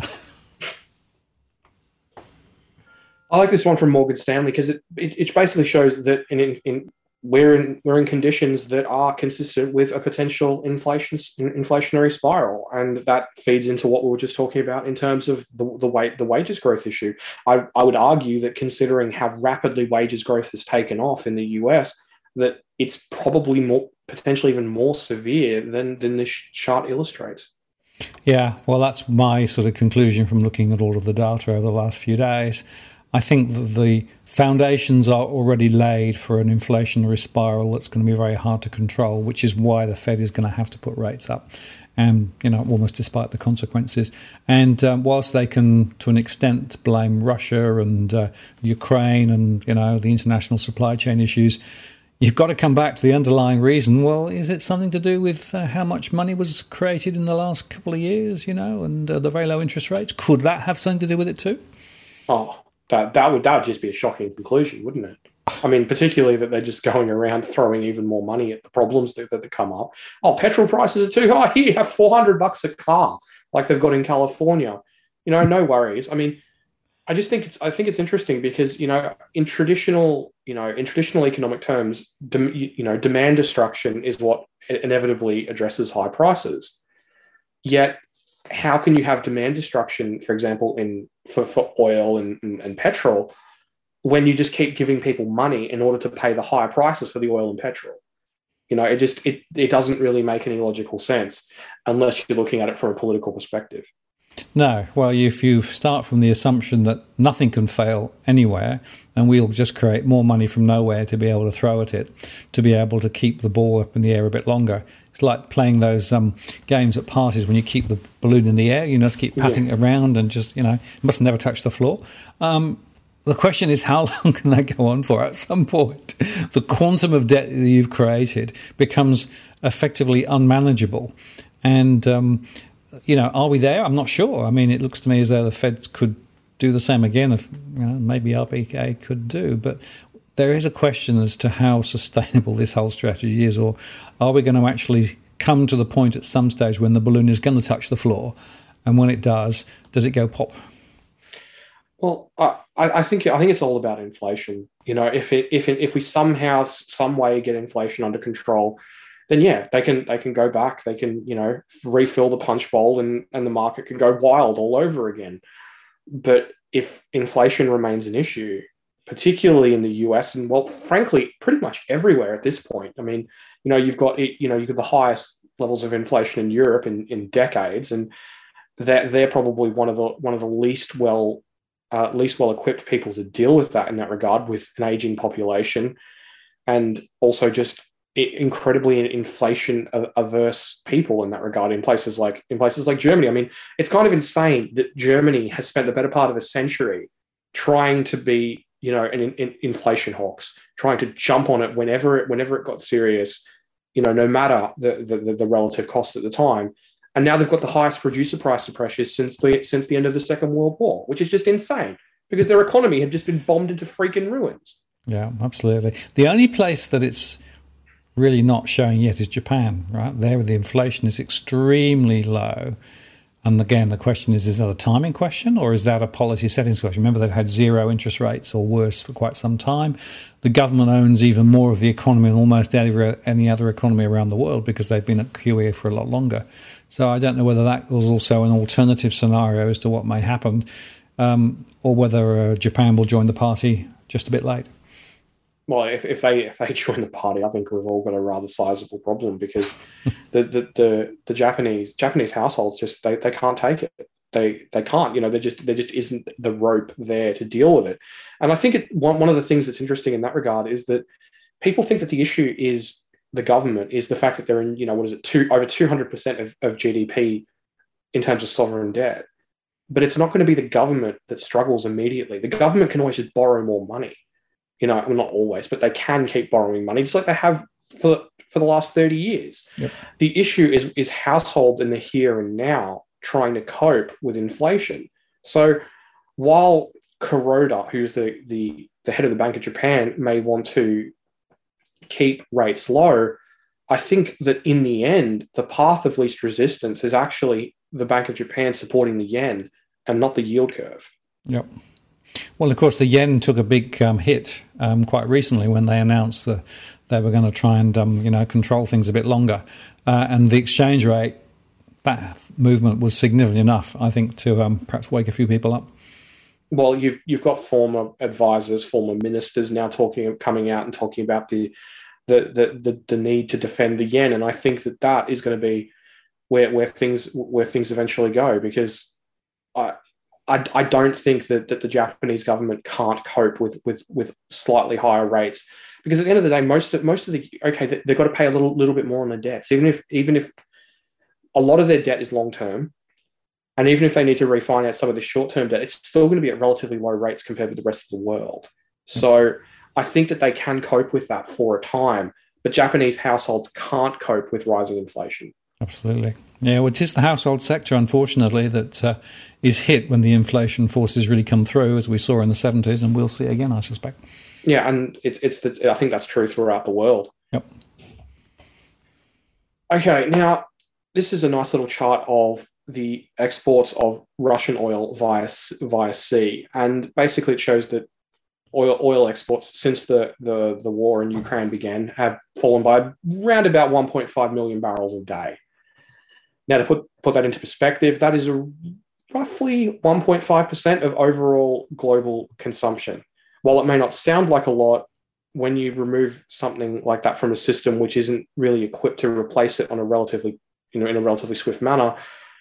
I like this one from Morgan Stanley because it basically shows that we're in conditions that are consistent with a potential inflationary spiral, and that feeds into what we were just talking about in terms of the wages growth issue. I would argue that, considering how rapidly wages growth has taken off in the US, that it's probably potentially even more severe than this chart illustrates. Yeah, well, that's my sort of conclusion from looking at all of the data over the last few days. I think that the foundations are already laid for an inflationary spiral that's going to be very hard to control, which is why the Fed is going to have to put rates up, and almost despite the consequences. And whilst they can, to an extent, blame Russia and Ukraine and the international supply chain issues, you've got to come back to the underlying reason. Well, is it something to do with how much money was created in the last couple of years, and the very low interest rates? Could that have something to do with it too? Oh, that would just be a shocking conclusion, wouldn't it? I mean, particularly that they're just going around throwing even more money at the problems that come up. Oh, petrol prices are too high. Here you have $400 a car, like they've got in California. No worries. I mean, I think it's interesting because in traditional economic terms, demand destruction is what inevitably addresses high prices. Yet, how can you have demand destruction, for example, for oil and petrol, when you just keep giving people money in order to pay the higher prices for the oil and petrol? It doesn't really make any logical sense unless you're looking at it from a political perspective. No. Well, if you start from the assumption that nothing can fail anywhere and we'll just create more money from nowhere to be able to throw at it, to be able to keep the ball up in the air a bit longer. It's like playing those games at parties when you keep the balloon in the air, just keep patting it around and just, must never touch the floor. The question is, how long can that go on for? At some point, the quantum of debt that you've created becomes effectively unmanageable. And are we there? I'm not sure. I mean, it looks to me as though the Fed could do the same again if maybe RBA could do. But there is a question as to how sustainable this whole strategy is, or are we going to actually come to the point at some stage when the balloon is going to touch the floor, and when it does it go pop? Well, I think it's all about inflation. If we somehow, some way get inflation under control, then they can go back. They can refill the punch bowl, and the market can go wild all over again. But if inflation remains an issue, particularly in the US and, well, frankly, pretty much everywhere at this point. I mean, you've got the highest levels of inflation in Europe in decades, and they're probably one of the least well equipped people to deal with that in that regard, with an aging population, and also just incredibly inflation averse people in that regard in places like Germany. I mean, it's kind of insane that Germany has spent the better part of a century trying to be an inflation hawks, trying to jump on it whenever it got serious, no matter the relative cost at the time. And now they've got the highest producer price pressures since the end of the Second World War, which is just insane because their economy had just been bombed into freaking ruins. Yeah, absolutely. The only place that it's really not showing yet is Japan, right? There the inflation is extremely low. And again, the question is that a timing question or is that a policy settings question? Remember, they've had zero interest rates or worse for quite some time. The government owns even more of the economy than almost any other economy around the world because they've been at QE for a lot longer. So I don't know whether that was also an alternative scenario as to what may happen, or whether Japan will join the party just a bit late. Well, if they join the party, I think we've all got a rather sizable problem because the Japanese households just they can't take it. They can't. There just isn't the rope there to deal with it. And I think one of the things that's interesting in that regard is that people think that the issue is the government, is the fact that they're in over 200% of GDP in terms of sovereign debt. But it's not going to be the government that struggles immediately. The government can always just borrow more money. Well, not always, but they can keep borrowing money, just like they have for the last 30 years. Yep. The issue is households in the here and now trying to cope with inflation. So while Kuroda, who's the head of the Bank of Japan, may want to keep rates low, I think that in the end, the path of least resistance is actually the Bank of Japan supporting the yen and not the yield curve. Yep. Well, of course, the yen took a big hit quite recently when they announced that they were going to try and control things a bit longer, and the exchange rate, that movement was significant enough, I think, to perhaps wake a few people up. Well, you've got former advisors, former ministers now coming out and talking about the need to defend the yen, and I think that is going to be where things eventually go, because I don't think that the Japanese government can't cope with slightly higher rates, because at the end of the day, most of the they've got to pay a little bit more on their debts, even if a lot of their debt is long term, and even if they need to refinance some of the short term debt, it's still going to be at relatively low rates compared with the rest of the world. So I think that they can cope with that for a time, but Japanese households can't cope with rising inflation. Absolutely. Yeah, well, it is the household sector, unfortunately, that is hit when the inflation forces really come through, as we saw in the 70s, and we'll see again, I suspect. Yeah, and I think that's true throughout the world. Yep. Okay, now this is a nice little chart of the exports of Russian oil via sea, and basically it shows that oil exports since the war in Ukraine began have fallen by around about 1.5 million barrels a day. Now, to put that into perspective, that is roughly 1.5% of overall global consumption. While it may not sound like a lot, when you remove something like that from a system which isn't really equipped to replace it on a relatively, in a relatively swift manner,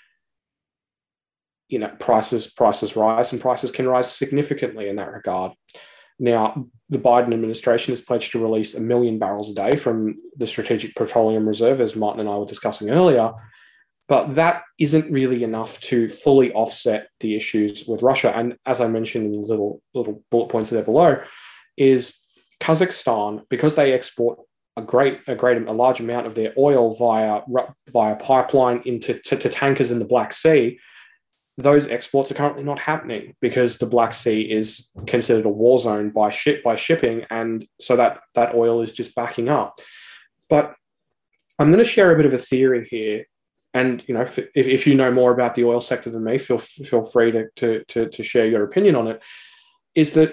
prices rise, and prices can rise significantly in that regard. Now, the Biden administration has pledged to release 1 million barrels a day from the Strategic Petroleum Reserve, as Martin and I were discussing earlier. But that isn't really enough to fully offset the issues with Russia. And as I mentioned in the little bullet points there below, is Kazakhstan, because they export a large amount of their oil via pipeline to tankers in the Black Sea. Those exports are currently not happening because the Black Sea is considered a war zone by shipping, and so that oil is just backing up. But I'm going to share a bit of a theory here, and if you know more about the oil sector than me, feel free to share your opinion on it. Is that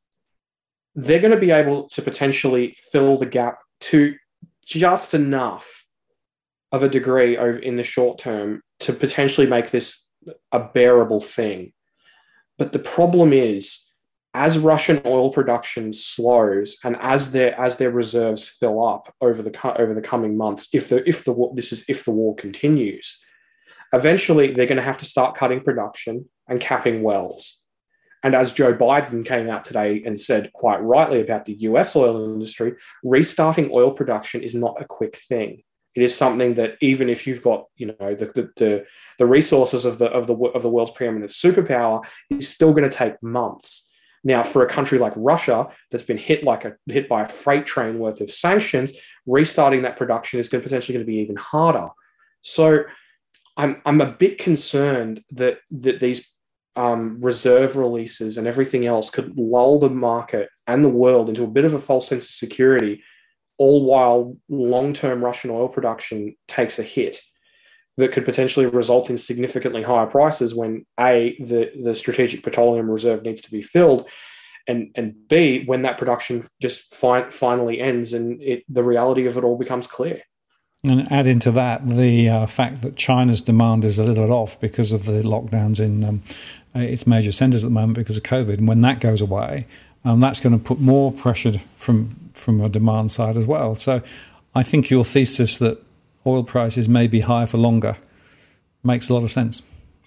they're going to be able to potentially fill the gap to just enough of a degree in the short term to potentially make this a bearable thing. But the problem is, as Russian oil production slows and as their reserves fill up over the coming months, if the war continues, eventually they're going to have to start cutting production and capping wells. And as Joe Biden came out today and said quite rightly about the US oil industry, restarting oil production is not a quick thing. It is something that even if you've got the resources of the world's preeminent superpower, is still going to take months. Now, for a country like Russia that's been hit by a freight train worth of sanctions, restarting that production is potentially going to be even harder. So, I'm a bit concerned that these reserve releases and everything else could lull the market and the world into a bit of a false sense of security, all while long-term Russian oil production takes a hit that could potentially result in significantly higher prices when the Strategic Petroleum Reserve needs to be filled, and B, when that production just finally ends and the reality of it all becomes clear. And add into that the fact that China's demand is a little off because of the lockdowns in its major centres at the moment because of COVID. And when that goes away, that's going to put more pressure from a demand side as well. So I think your thesis that oil prices may be higher for longer makes a lot of sense.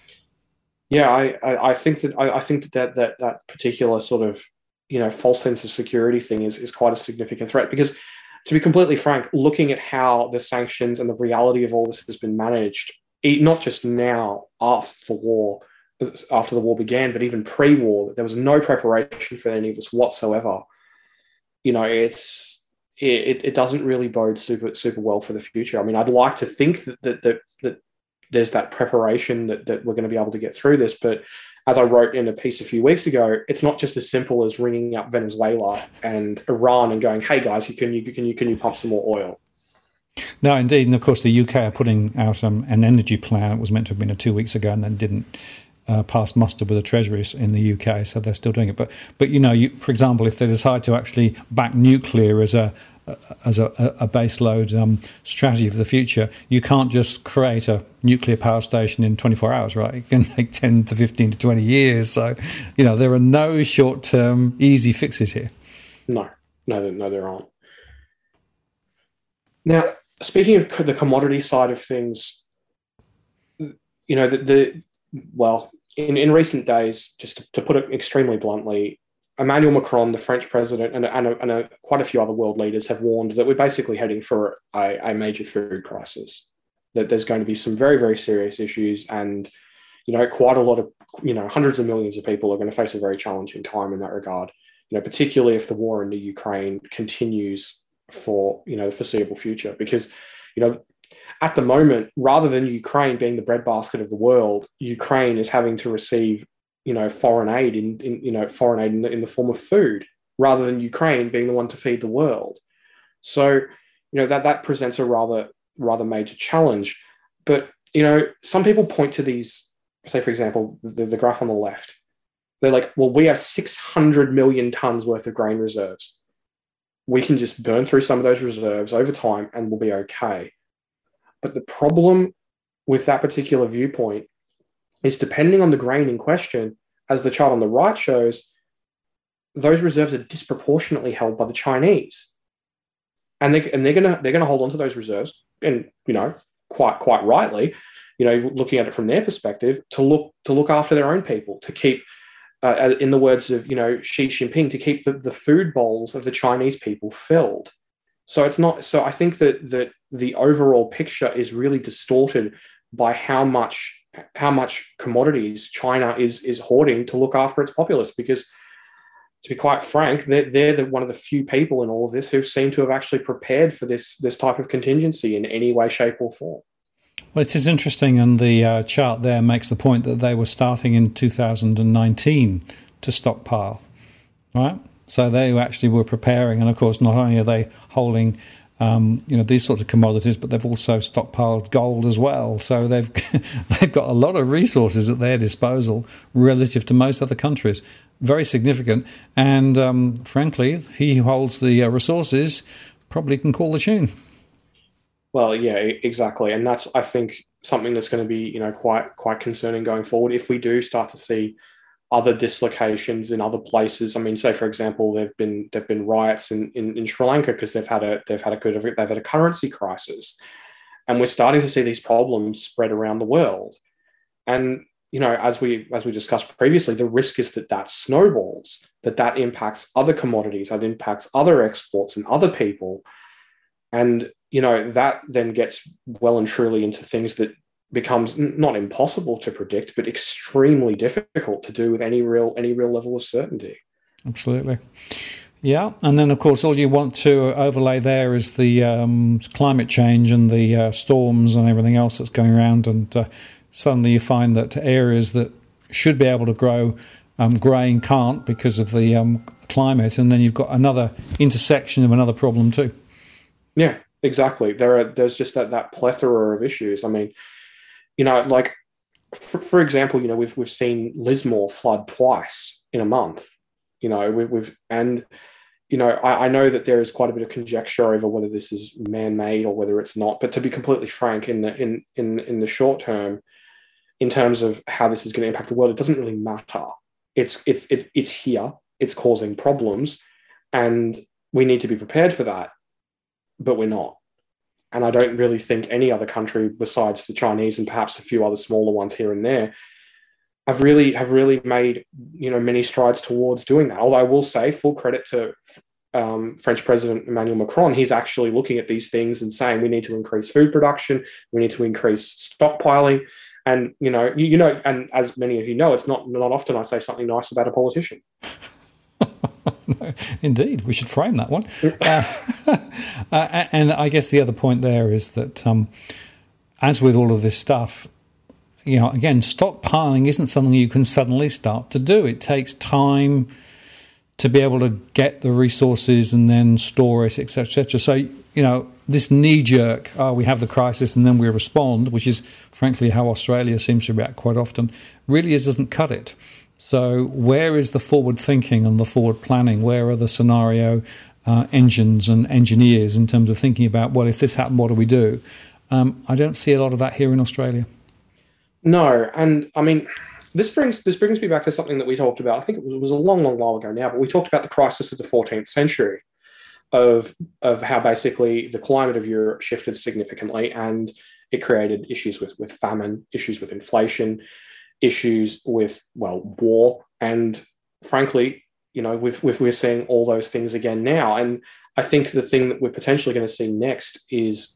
Yeah, I think that particular sort of false sense of security thing is quite a significant threat, because, to be completely frank, looking at how the sanctions and the reality of all this has been managed, not just now after the war began, but even pre-war, there was no preparation for any of this whatsoever. It doesn't really bode super well for the future. I mean, I'd like to think that there's that preparation that we're going to be able to get through this, but as I wrote in a piece a few weeks ago, it's not just as simple as ringing up Venezuela and Iran and going, "Hey guys, can you pump some more oil?" No, indeed, and of course the UK are putting out an energy plan. It was meant to have been 2 weeks ago, and then didn't pass muster with the treasuries in the UK, so they're still doing it. But for example, if they decide to actually back nuclear as a base load strategy for the future, you can't just create a nuclear power station in 24 hours, right? It can take 10 to 15 to 20 years. So, there are no short-term easy fixes here. No, there aren't. Now, speaking of the commodity side of things, well, in recent days, just to put it extremely bluntly, Emmanuel Macron, the French president, and quite a few other world leaders have warned that we're basically heading for a major food crisis, that there's going to be some very, very serious issues, and quite a lot of, hundreds of millions of people are going to face a very challenging time in that regard, particularly if the war in the Ukraine continues for, the foreseeable future. Because, at the moment, rather than Ukraine being the breadbasket of the world, Ukraine is having to receive, foreign aid in the form of food, rather than Ukraine being the one to feed the world. So, that presents a rather major challenge. But, some people point to these, say, for example, the graph on the left. They're like, well, we have 600 million tons worth of grain reserves. We can just burn through some of those reserves over time and we'll be okay. But the problem with that particular viewpoint is, depending on the grain in question, as the chart on the right shows, those reserves are disproportionately held by the Chinese. And they're gonna hold on to those reserves, and quite rightly, looking at it from their perspective, to look after their own people, to keep, in the words of Xi Jinping, to keep the food bowls of the Chinese people filled. So it's not. So I think that the overall picture is really distorted by how much commodities China is hoarding to look after its populace. Because, to be quite frank, they're one of the few people in all of this who seem to have actually prepared for this type of contingency in any way, shape, or form. Well, it is interesting, and the chart there makes the point that they were starting in 2019 to stockpile, right? So they actually were preparing, and of course, not only are they holding, these sorts of commodities, but they've also stockpiled gold as well. So they've got a lot of resources at their disposal relative to most other countries. Very significant, and frankly, he who holds the resources probably can call the tune. Well, yeah, exactly, and that's, I think, something that's going to be quite concerning going forward if we do start to see other dislocations in other places. I mean, say for example, there've been riots in Sri Lanka because they've had a currency crisis, and we're starting to see these problems spread around the world. And as we discussed previously, the risk is that snowballs, that impacts other commodities, that impacts other exports and other people, and that then gets well and truly into things that becomes not impossible to predict, but extremely difficult to do with any real level of certainty. Absolutely. Yeah, and then of course all you want to overlay there is the climate change and the storms and everything else that's going around, and suddenly you find that areas that should be able to grow grain can't because of the climate, and then you've got another intersection of another problem too. Yeah, exactly. There's just that plethora of issues. I mean, like for example, we've seen Lismore flood twice in a month. I know that there is quite a bit of conjecture over whether this is man-made or whether it's not. But to be completely frank, in the short term, in terms of how this is going to impact the world, it doesn't really matter. It's here. It's causing problems, and we need to be prepared for that. But we're not. And I don't really think any other country besides the Chinese and perhaps a few other smaller ones here and there have really made many strides towards doing that. Although I will say, full credit to French President Emmanuel Macron, he's actually looking at these things and saying we need to increase food production, we need to increase stockpiling, and and as many of you know, it's not often I say something nice about a politician. No, indeed, we should frame that one. And I guess the other point there is that, as with all of this stuff, again, stockpiling isn't something you can suddenly start to do. It takes time to be able to get the resources and then store it, etc., etc. So, this knee-jerk, we have the crisis and then we respond, which is, frankly, how Australia seems to react quite often, really doesn't cut it. So where is the forward thinking and the forward planning? Where are the scenario engines and engineers in terms of thinking about, well, if this happened, what do we do? I don't see a lot of that here in Australia. No, and I mean, this brings me back to something that we talked about. I think it was a long, long while ago now, but we talked about the crisis of the 14th century, of how basically the climate of Europe shifted significantly, and It created issues with famine, issues with inflation, issues with, well, war. And frankly, we're seeing all those things again now. And I think the thing that we're potentially going to see next is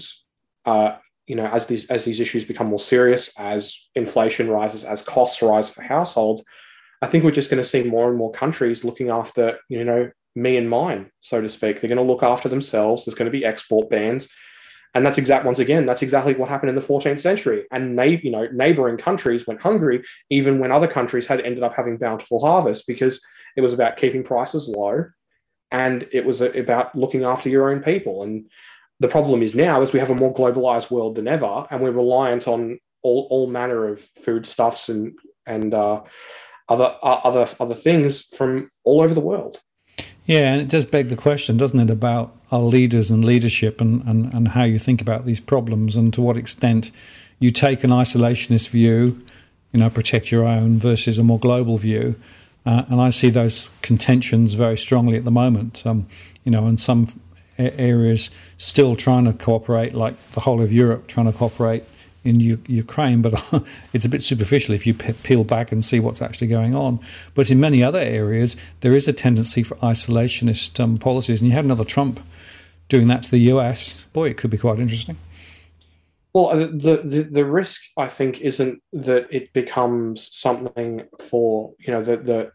as these issues become more serious, as inflation rises, as costs rise for households, I think we're just going to see more and more countries looking after, me and mine, so to speak. They're going to look after themselves. There's going to be export bans. And that's exactly what happened in the 14th century. And neighboring countries went hungry, even when other countries had ended up having bountiful harvests, because it was about keeping prices low, and it was about looking after your own people. And the problem is now is we have a more globalized world than ever, and we're reliant on all manner of foodstuffs and other things from all over the world. Yeah, and it does beg the question, doesn't it, about our leaders and leadership and how you think about these problems, and to what extent you take an isolationist view, protect your own, versus a more global view. And I see those contentions very strongly at the moment. In some areas still trying to cooperate, like the whole of Europe trying to cooperate in Ukraine, but it's a bit superficial if you peel back and see what's actually going on. But in many other areas, there is a tendency for isolationist policies, and you had another Trump doing that to the US. Boy, it could be quite interesting. Well, the risk, I think, isn't that it becomes something for that's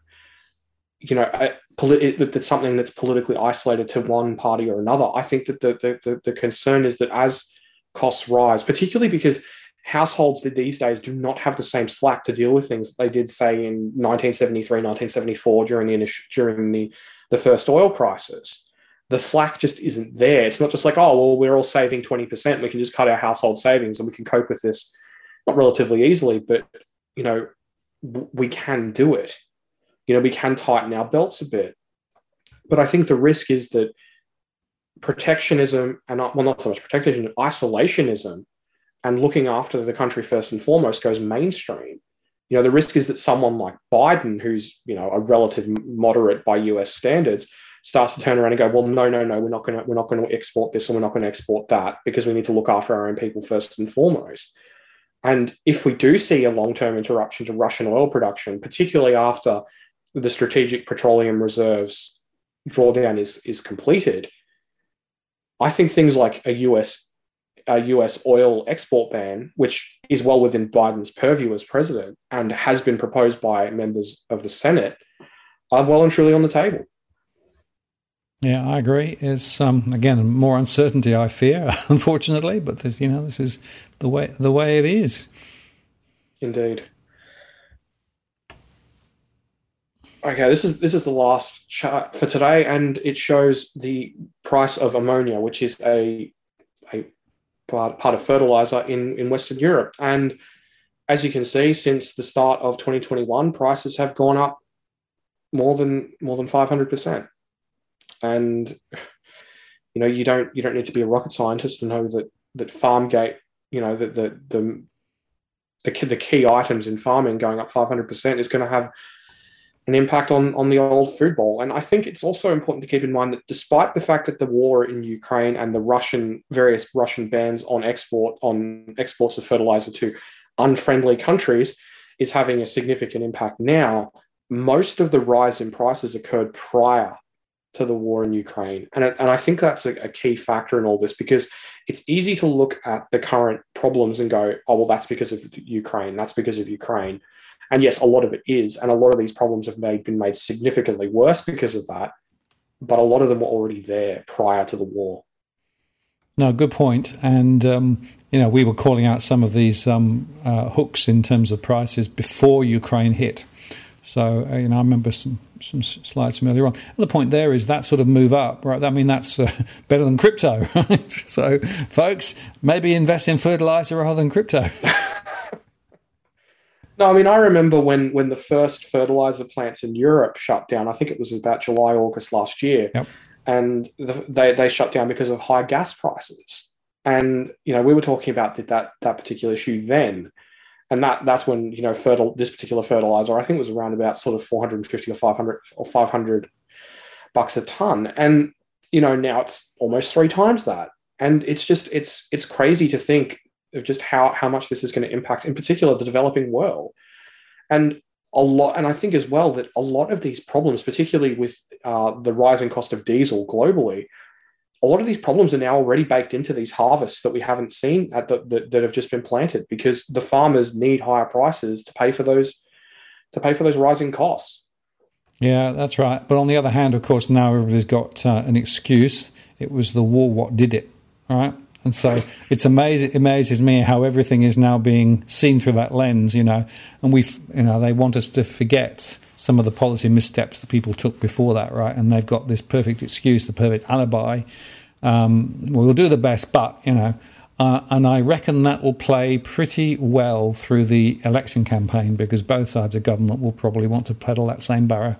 something that's politically isolated to one party or another. I think that the concern is that as costs rise, particularly because households these days do not have the same slack to deal with things that they did, say, in 1973, 1974 during the first oil crisis. The slack just isn't there. It's not just like, oh, well, we're all saving 20%. We can just cut our household savings and we can cope with this, not relatively easily, but, we can do it. We can tighten our belts a bit. But I think the risk is that protectionism, and not so much protectionism, isolationism, and looking after the country first and foremost goes mainstream. The risk is that someone like Biden, who's, a relative moderate by US standards, starts to turn around and go, well, no, we're not going to export this, and we're not going to export that, because we need to look after our own people first and foremost. And if we do see a long-term interruption to Russian oil production, particularly after the Strategic Petroleum Reserves drawdown is completed, I think things like a US oil export ban, which is well within Biden's purview as president and has been proposed by members of the Senate, are well and truly on the table. Yeah, I agree. It's again more uncertainty, I fear, unfortunately, but this is the way it is. Indeed. Okay, this is the last chart for today, and it shows the price of ammonia, which is a part of fertilizer in Western Europe. And as you can see, since the start of 2021, prices have gone up more than 500%. And you don't need to be a rocket scientist to know that Farmgate, the key items in farming going up 500% is going to have an impact on the old food bowl. And I think it's also important to keep in mind that despite the fact that the war in Ukraine and the various Russian bans on exports of fertilizer to unfriendly countries is having a significant impact now, most of the rise in prices occurred prior to the war in Ukraine. And I think that's a key factor in all this, because it's easy to look at the current problems and go, oh, well, that's because of Ukraine. That's because of Ukraine. And yes, a lot of it is. And a lot of these problems have been made significantly worse because of that. But a lot of them were already there prior to the war. No, good point. And, we were calling out some of these hooks in terms of prices before Ukraine hit. So, I remember some slides from earlier on. And the point there is that sort of move up, right? I mean, that's better than crypto, right? So, folks, maybe invest in fertilizer rather than crypto. No, I mean, I remember when the first fertilizer plants in Europe shut down. I think it was about July, August last year. Yep. And they shut down because of high gas prices. And, we were talking about that particular issue then. And that's when, this particular fertilizer, I think it was around about sort of 450 or 500 bucks a ton. And, now it's almost 3 times that. And it's just, it's crazy to think just how much this is going to impact, in particular, the developing world. And I think as well that a lot of these problems, particularly with the rising cost of diesel globally, a lot of these problems are now already baked into these harvests that we haven't seen that have just been planted, because the farmers need higher prices to pay for those rising costs. Yeah, that's right. But on the other hand, of course, now everybody's got an excuse. It was the war what did it, right? And so it's amazing. It amazes me how everything is now being seen through that lens, and they want us to forget some of the policy missteps that people took before that, right? And they've got this perfect excuse, the perfect alibi. We'll do the best, but and I reckon that will play pretty well through the election campaign, because both sides of government will probably want to peddle that same barrow.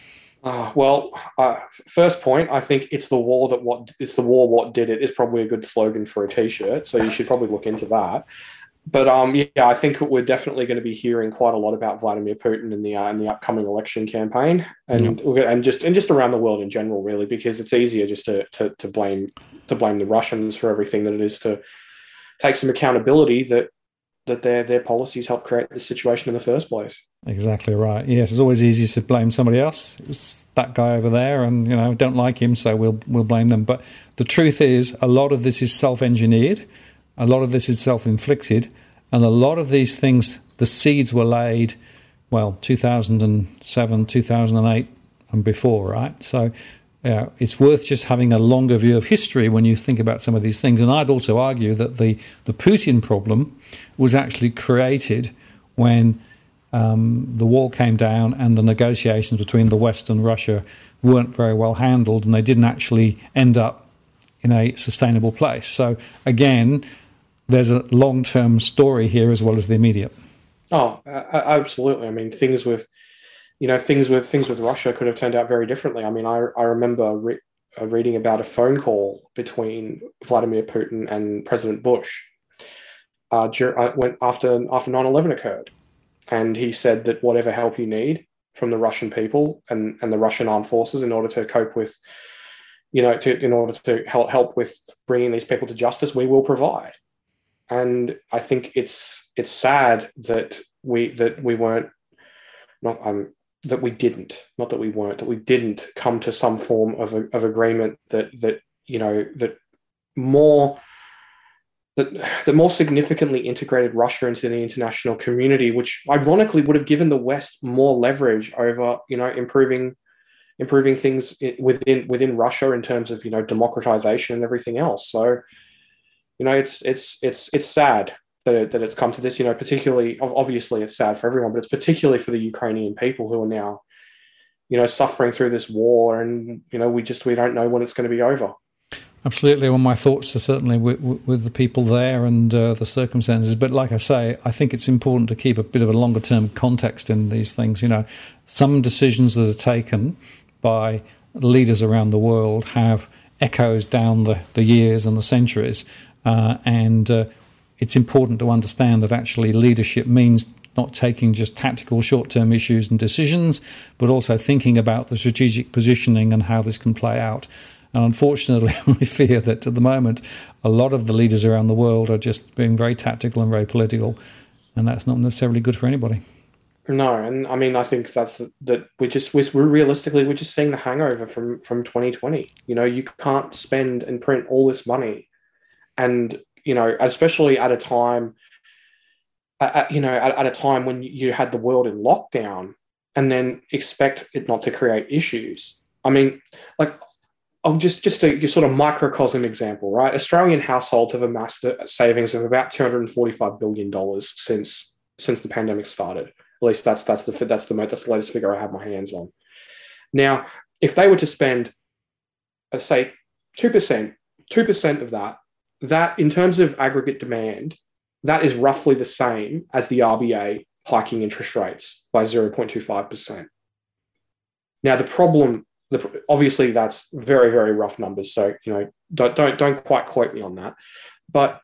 First point, I think it's the war what did it is probably a good slogan for a T-shirt, so you should probably look into that. But I think we're definitely going to be hearing quite a lot about Vladimir Putin in the upcoming election campaign, and just around the world in general, really, because it's easier just to blame the Russians for everything than it is to take some accountability that their policies helped create this situation in the first place. Exactly right. Yes, it's always easy to blame somebody else. It was that guy over there, and don't like him, so we'll blame them. But the truth is, a lot of this is self-engineered, a lot of this is self-inflicted, and a lot of these things, the seeds were laid, 2007, 2008, and before, right? So it's worth just having a longer view of history when you think about some of these things. And I'd also argue that the Putin problem was actually created when the wall came down and the negotiations between the West and Russia weren't very well handled, and they didn't actually end up in a sustainable place. So again, there's a long-term story here as well as the immediate. Oh, absolutely. I mean, things with Russia could have turned out very differently. I mean, I remember reading about a phone call between Vladimir Putin and President Bush after 9/11 occurred, and he said that whatever help you need from the Russian people and the Russian armed forces in order to cope with, in order to help with bringing these people to justice, we will provide. And I think it's sad that we didn't come to some form of agreement that more significantly integrated Russia into the international community, which ironically would have given the West more leverage over improving things within Russia in terms of democratization and everything else. So it's sad that it's come to this, particularly, obviously it's sad for everyone, but it's particularly for the Ukrainian people who are now, suffering through this war, and, we don't know when it's going to be over. Absolutely. Well, my thoughts are certainly with the people there and the circumstances. But like I say, I think it's important to keep a bit of a longer term context in these things. Some decisions that are taken by leaders around the world have echoes down the years and the centuries. And it's important to understand that actually leadership means not taking just tactical short-term issues and decisions, but also thinking about the strategic positioning and how this can play out. And unfortunately, I fear that at the moment, a lot of the leaders around the world are just being very tactical and very political, and that's not necessarily good for anybody. No, and I mean, I think we're just seeing the hangover from 2020. You can't spend and print all this money, and especially at a time, at a time when you had the world in lockdown, and then expect it not to create issues. I mean, just a sort of microcosm example, right? Australian households have amassed a savings of about $245 billion since the pandemic started. At least that's the latest figure I have my hands on. Now, if they were to spend, say, 2% of that in terms of aggregate demand, that is roughly the same as the RBA hiking interest rates by 0.25%. Now, the problem, obviously, that's very, very rough numbers. So, don't quite quote me on that. But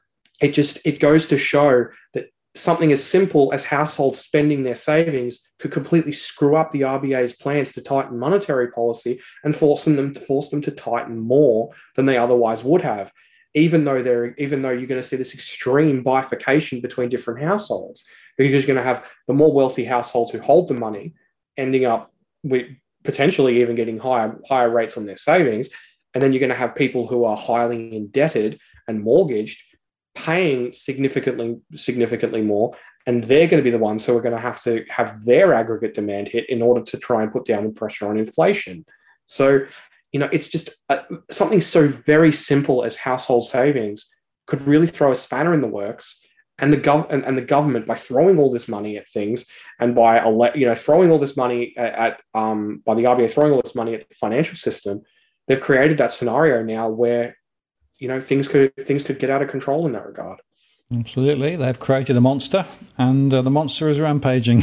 it goes to show that something as simple as households spending their savings could completely screw up the RBA's plans to tighten monetary policy and force them to tighten more than they otherwise would have. even though you're going to see this extreme bifurcation between different households, because you're going to have the more wealthy households who hold the money ending up with potentially even getting higher rates on their savings, and then you're going to have people who are highly indebted and mortgaged paying significantly more, and they're going to be the ones who are going to have their aggregate demand hit in order to try and put downward pressure on inflation. So, it's just something so very simple as household savings could really throw a spanner in the works. And the government, by throwing all this money at things, and by throwing all this money by the RBA throwing all this money at the financial system, they've created that scenario now where things could get out of control in that regard. Absolutely, they've created a monster, and the monster is rampaging.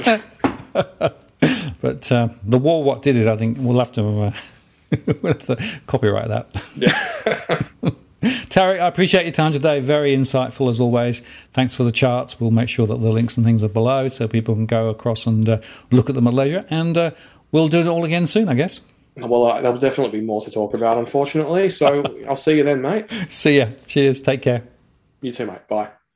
But the war, what did it? I think we'll have to copyright that. Yeah. Tariq, I appreciate your time today. Very insightful as always. Thanks for the charts. We'll make sure that the links and things are below so people can go across and look at them at leisure. And we'll do it all again soon, I guess. Well, there'll definitely be more to talk about, unfortunately. So I'll see you then, mate. See ya. Cheers. Take care. You too, mate. Bye.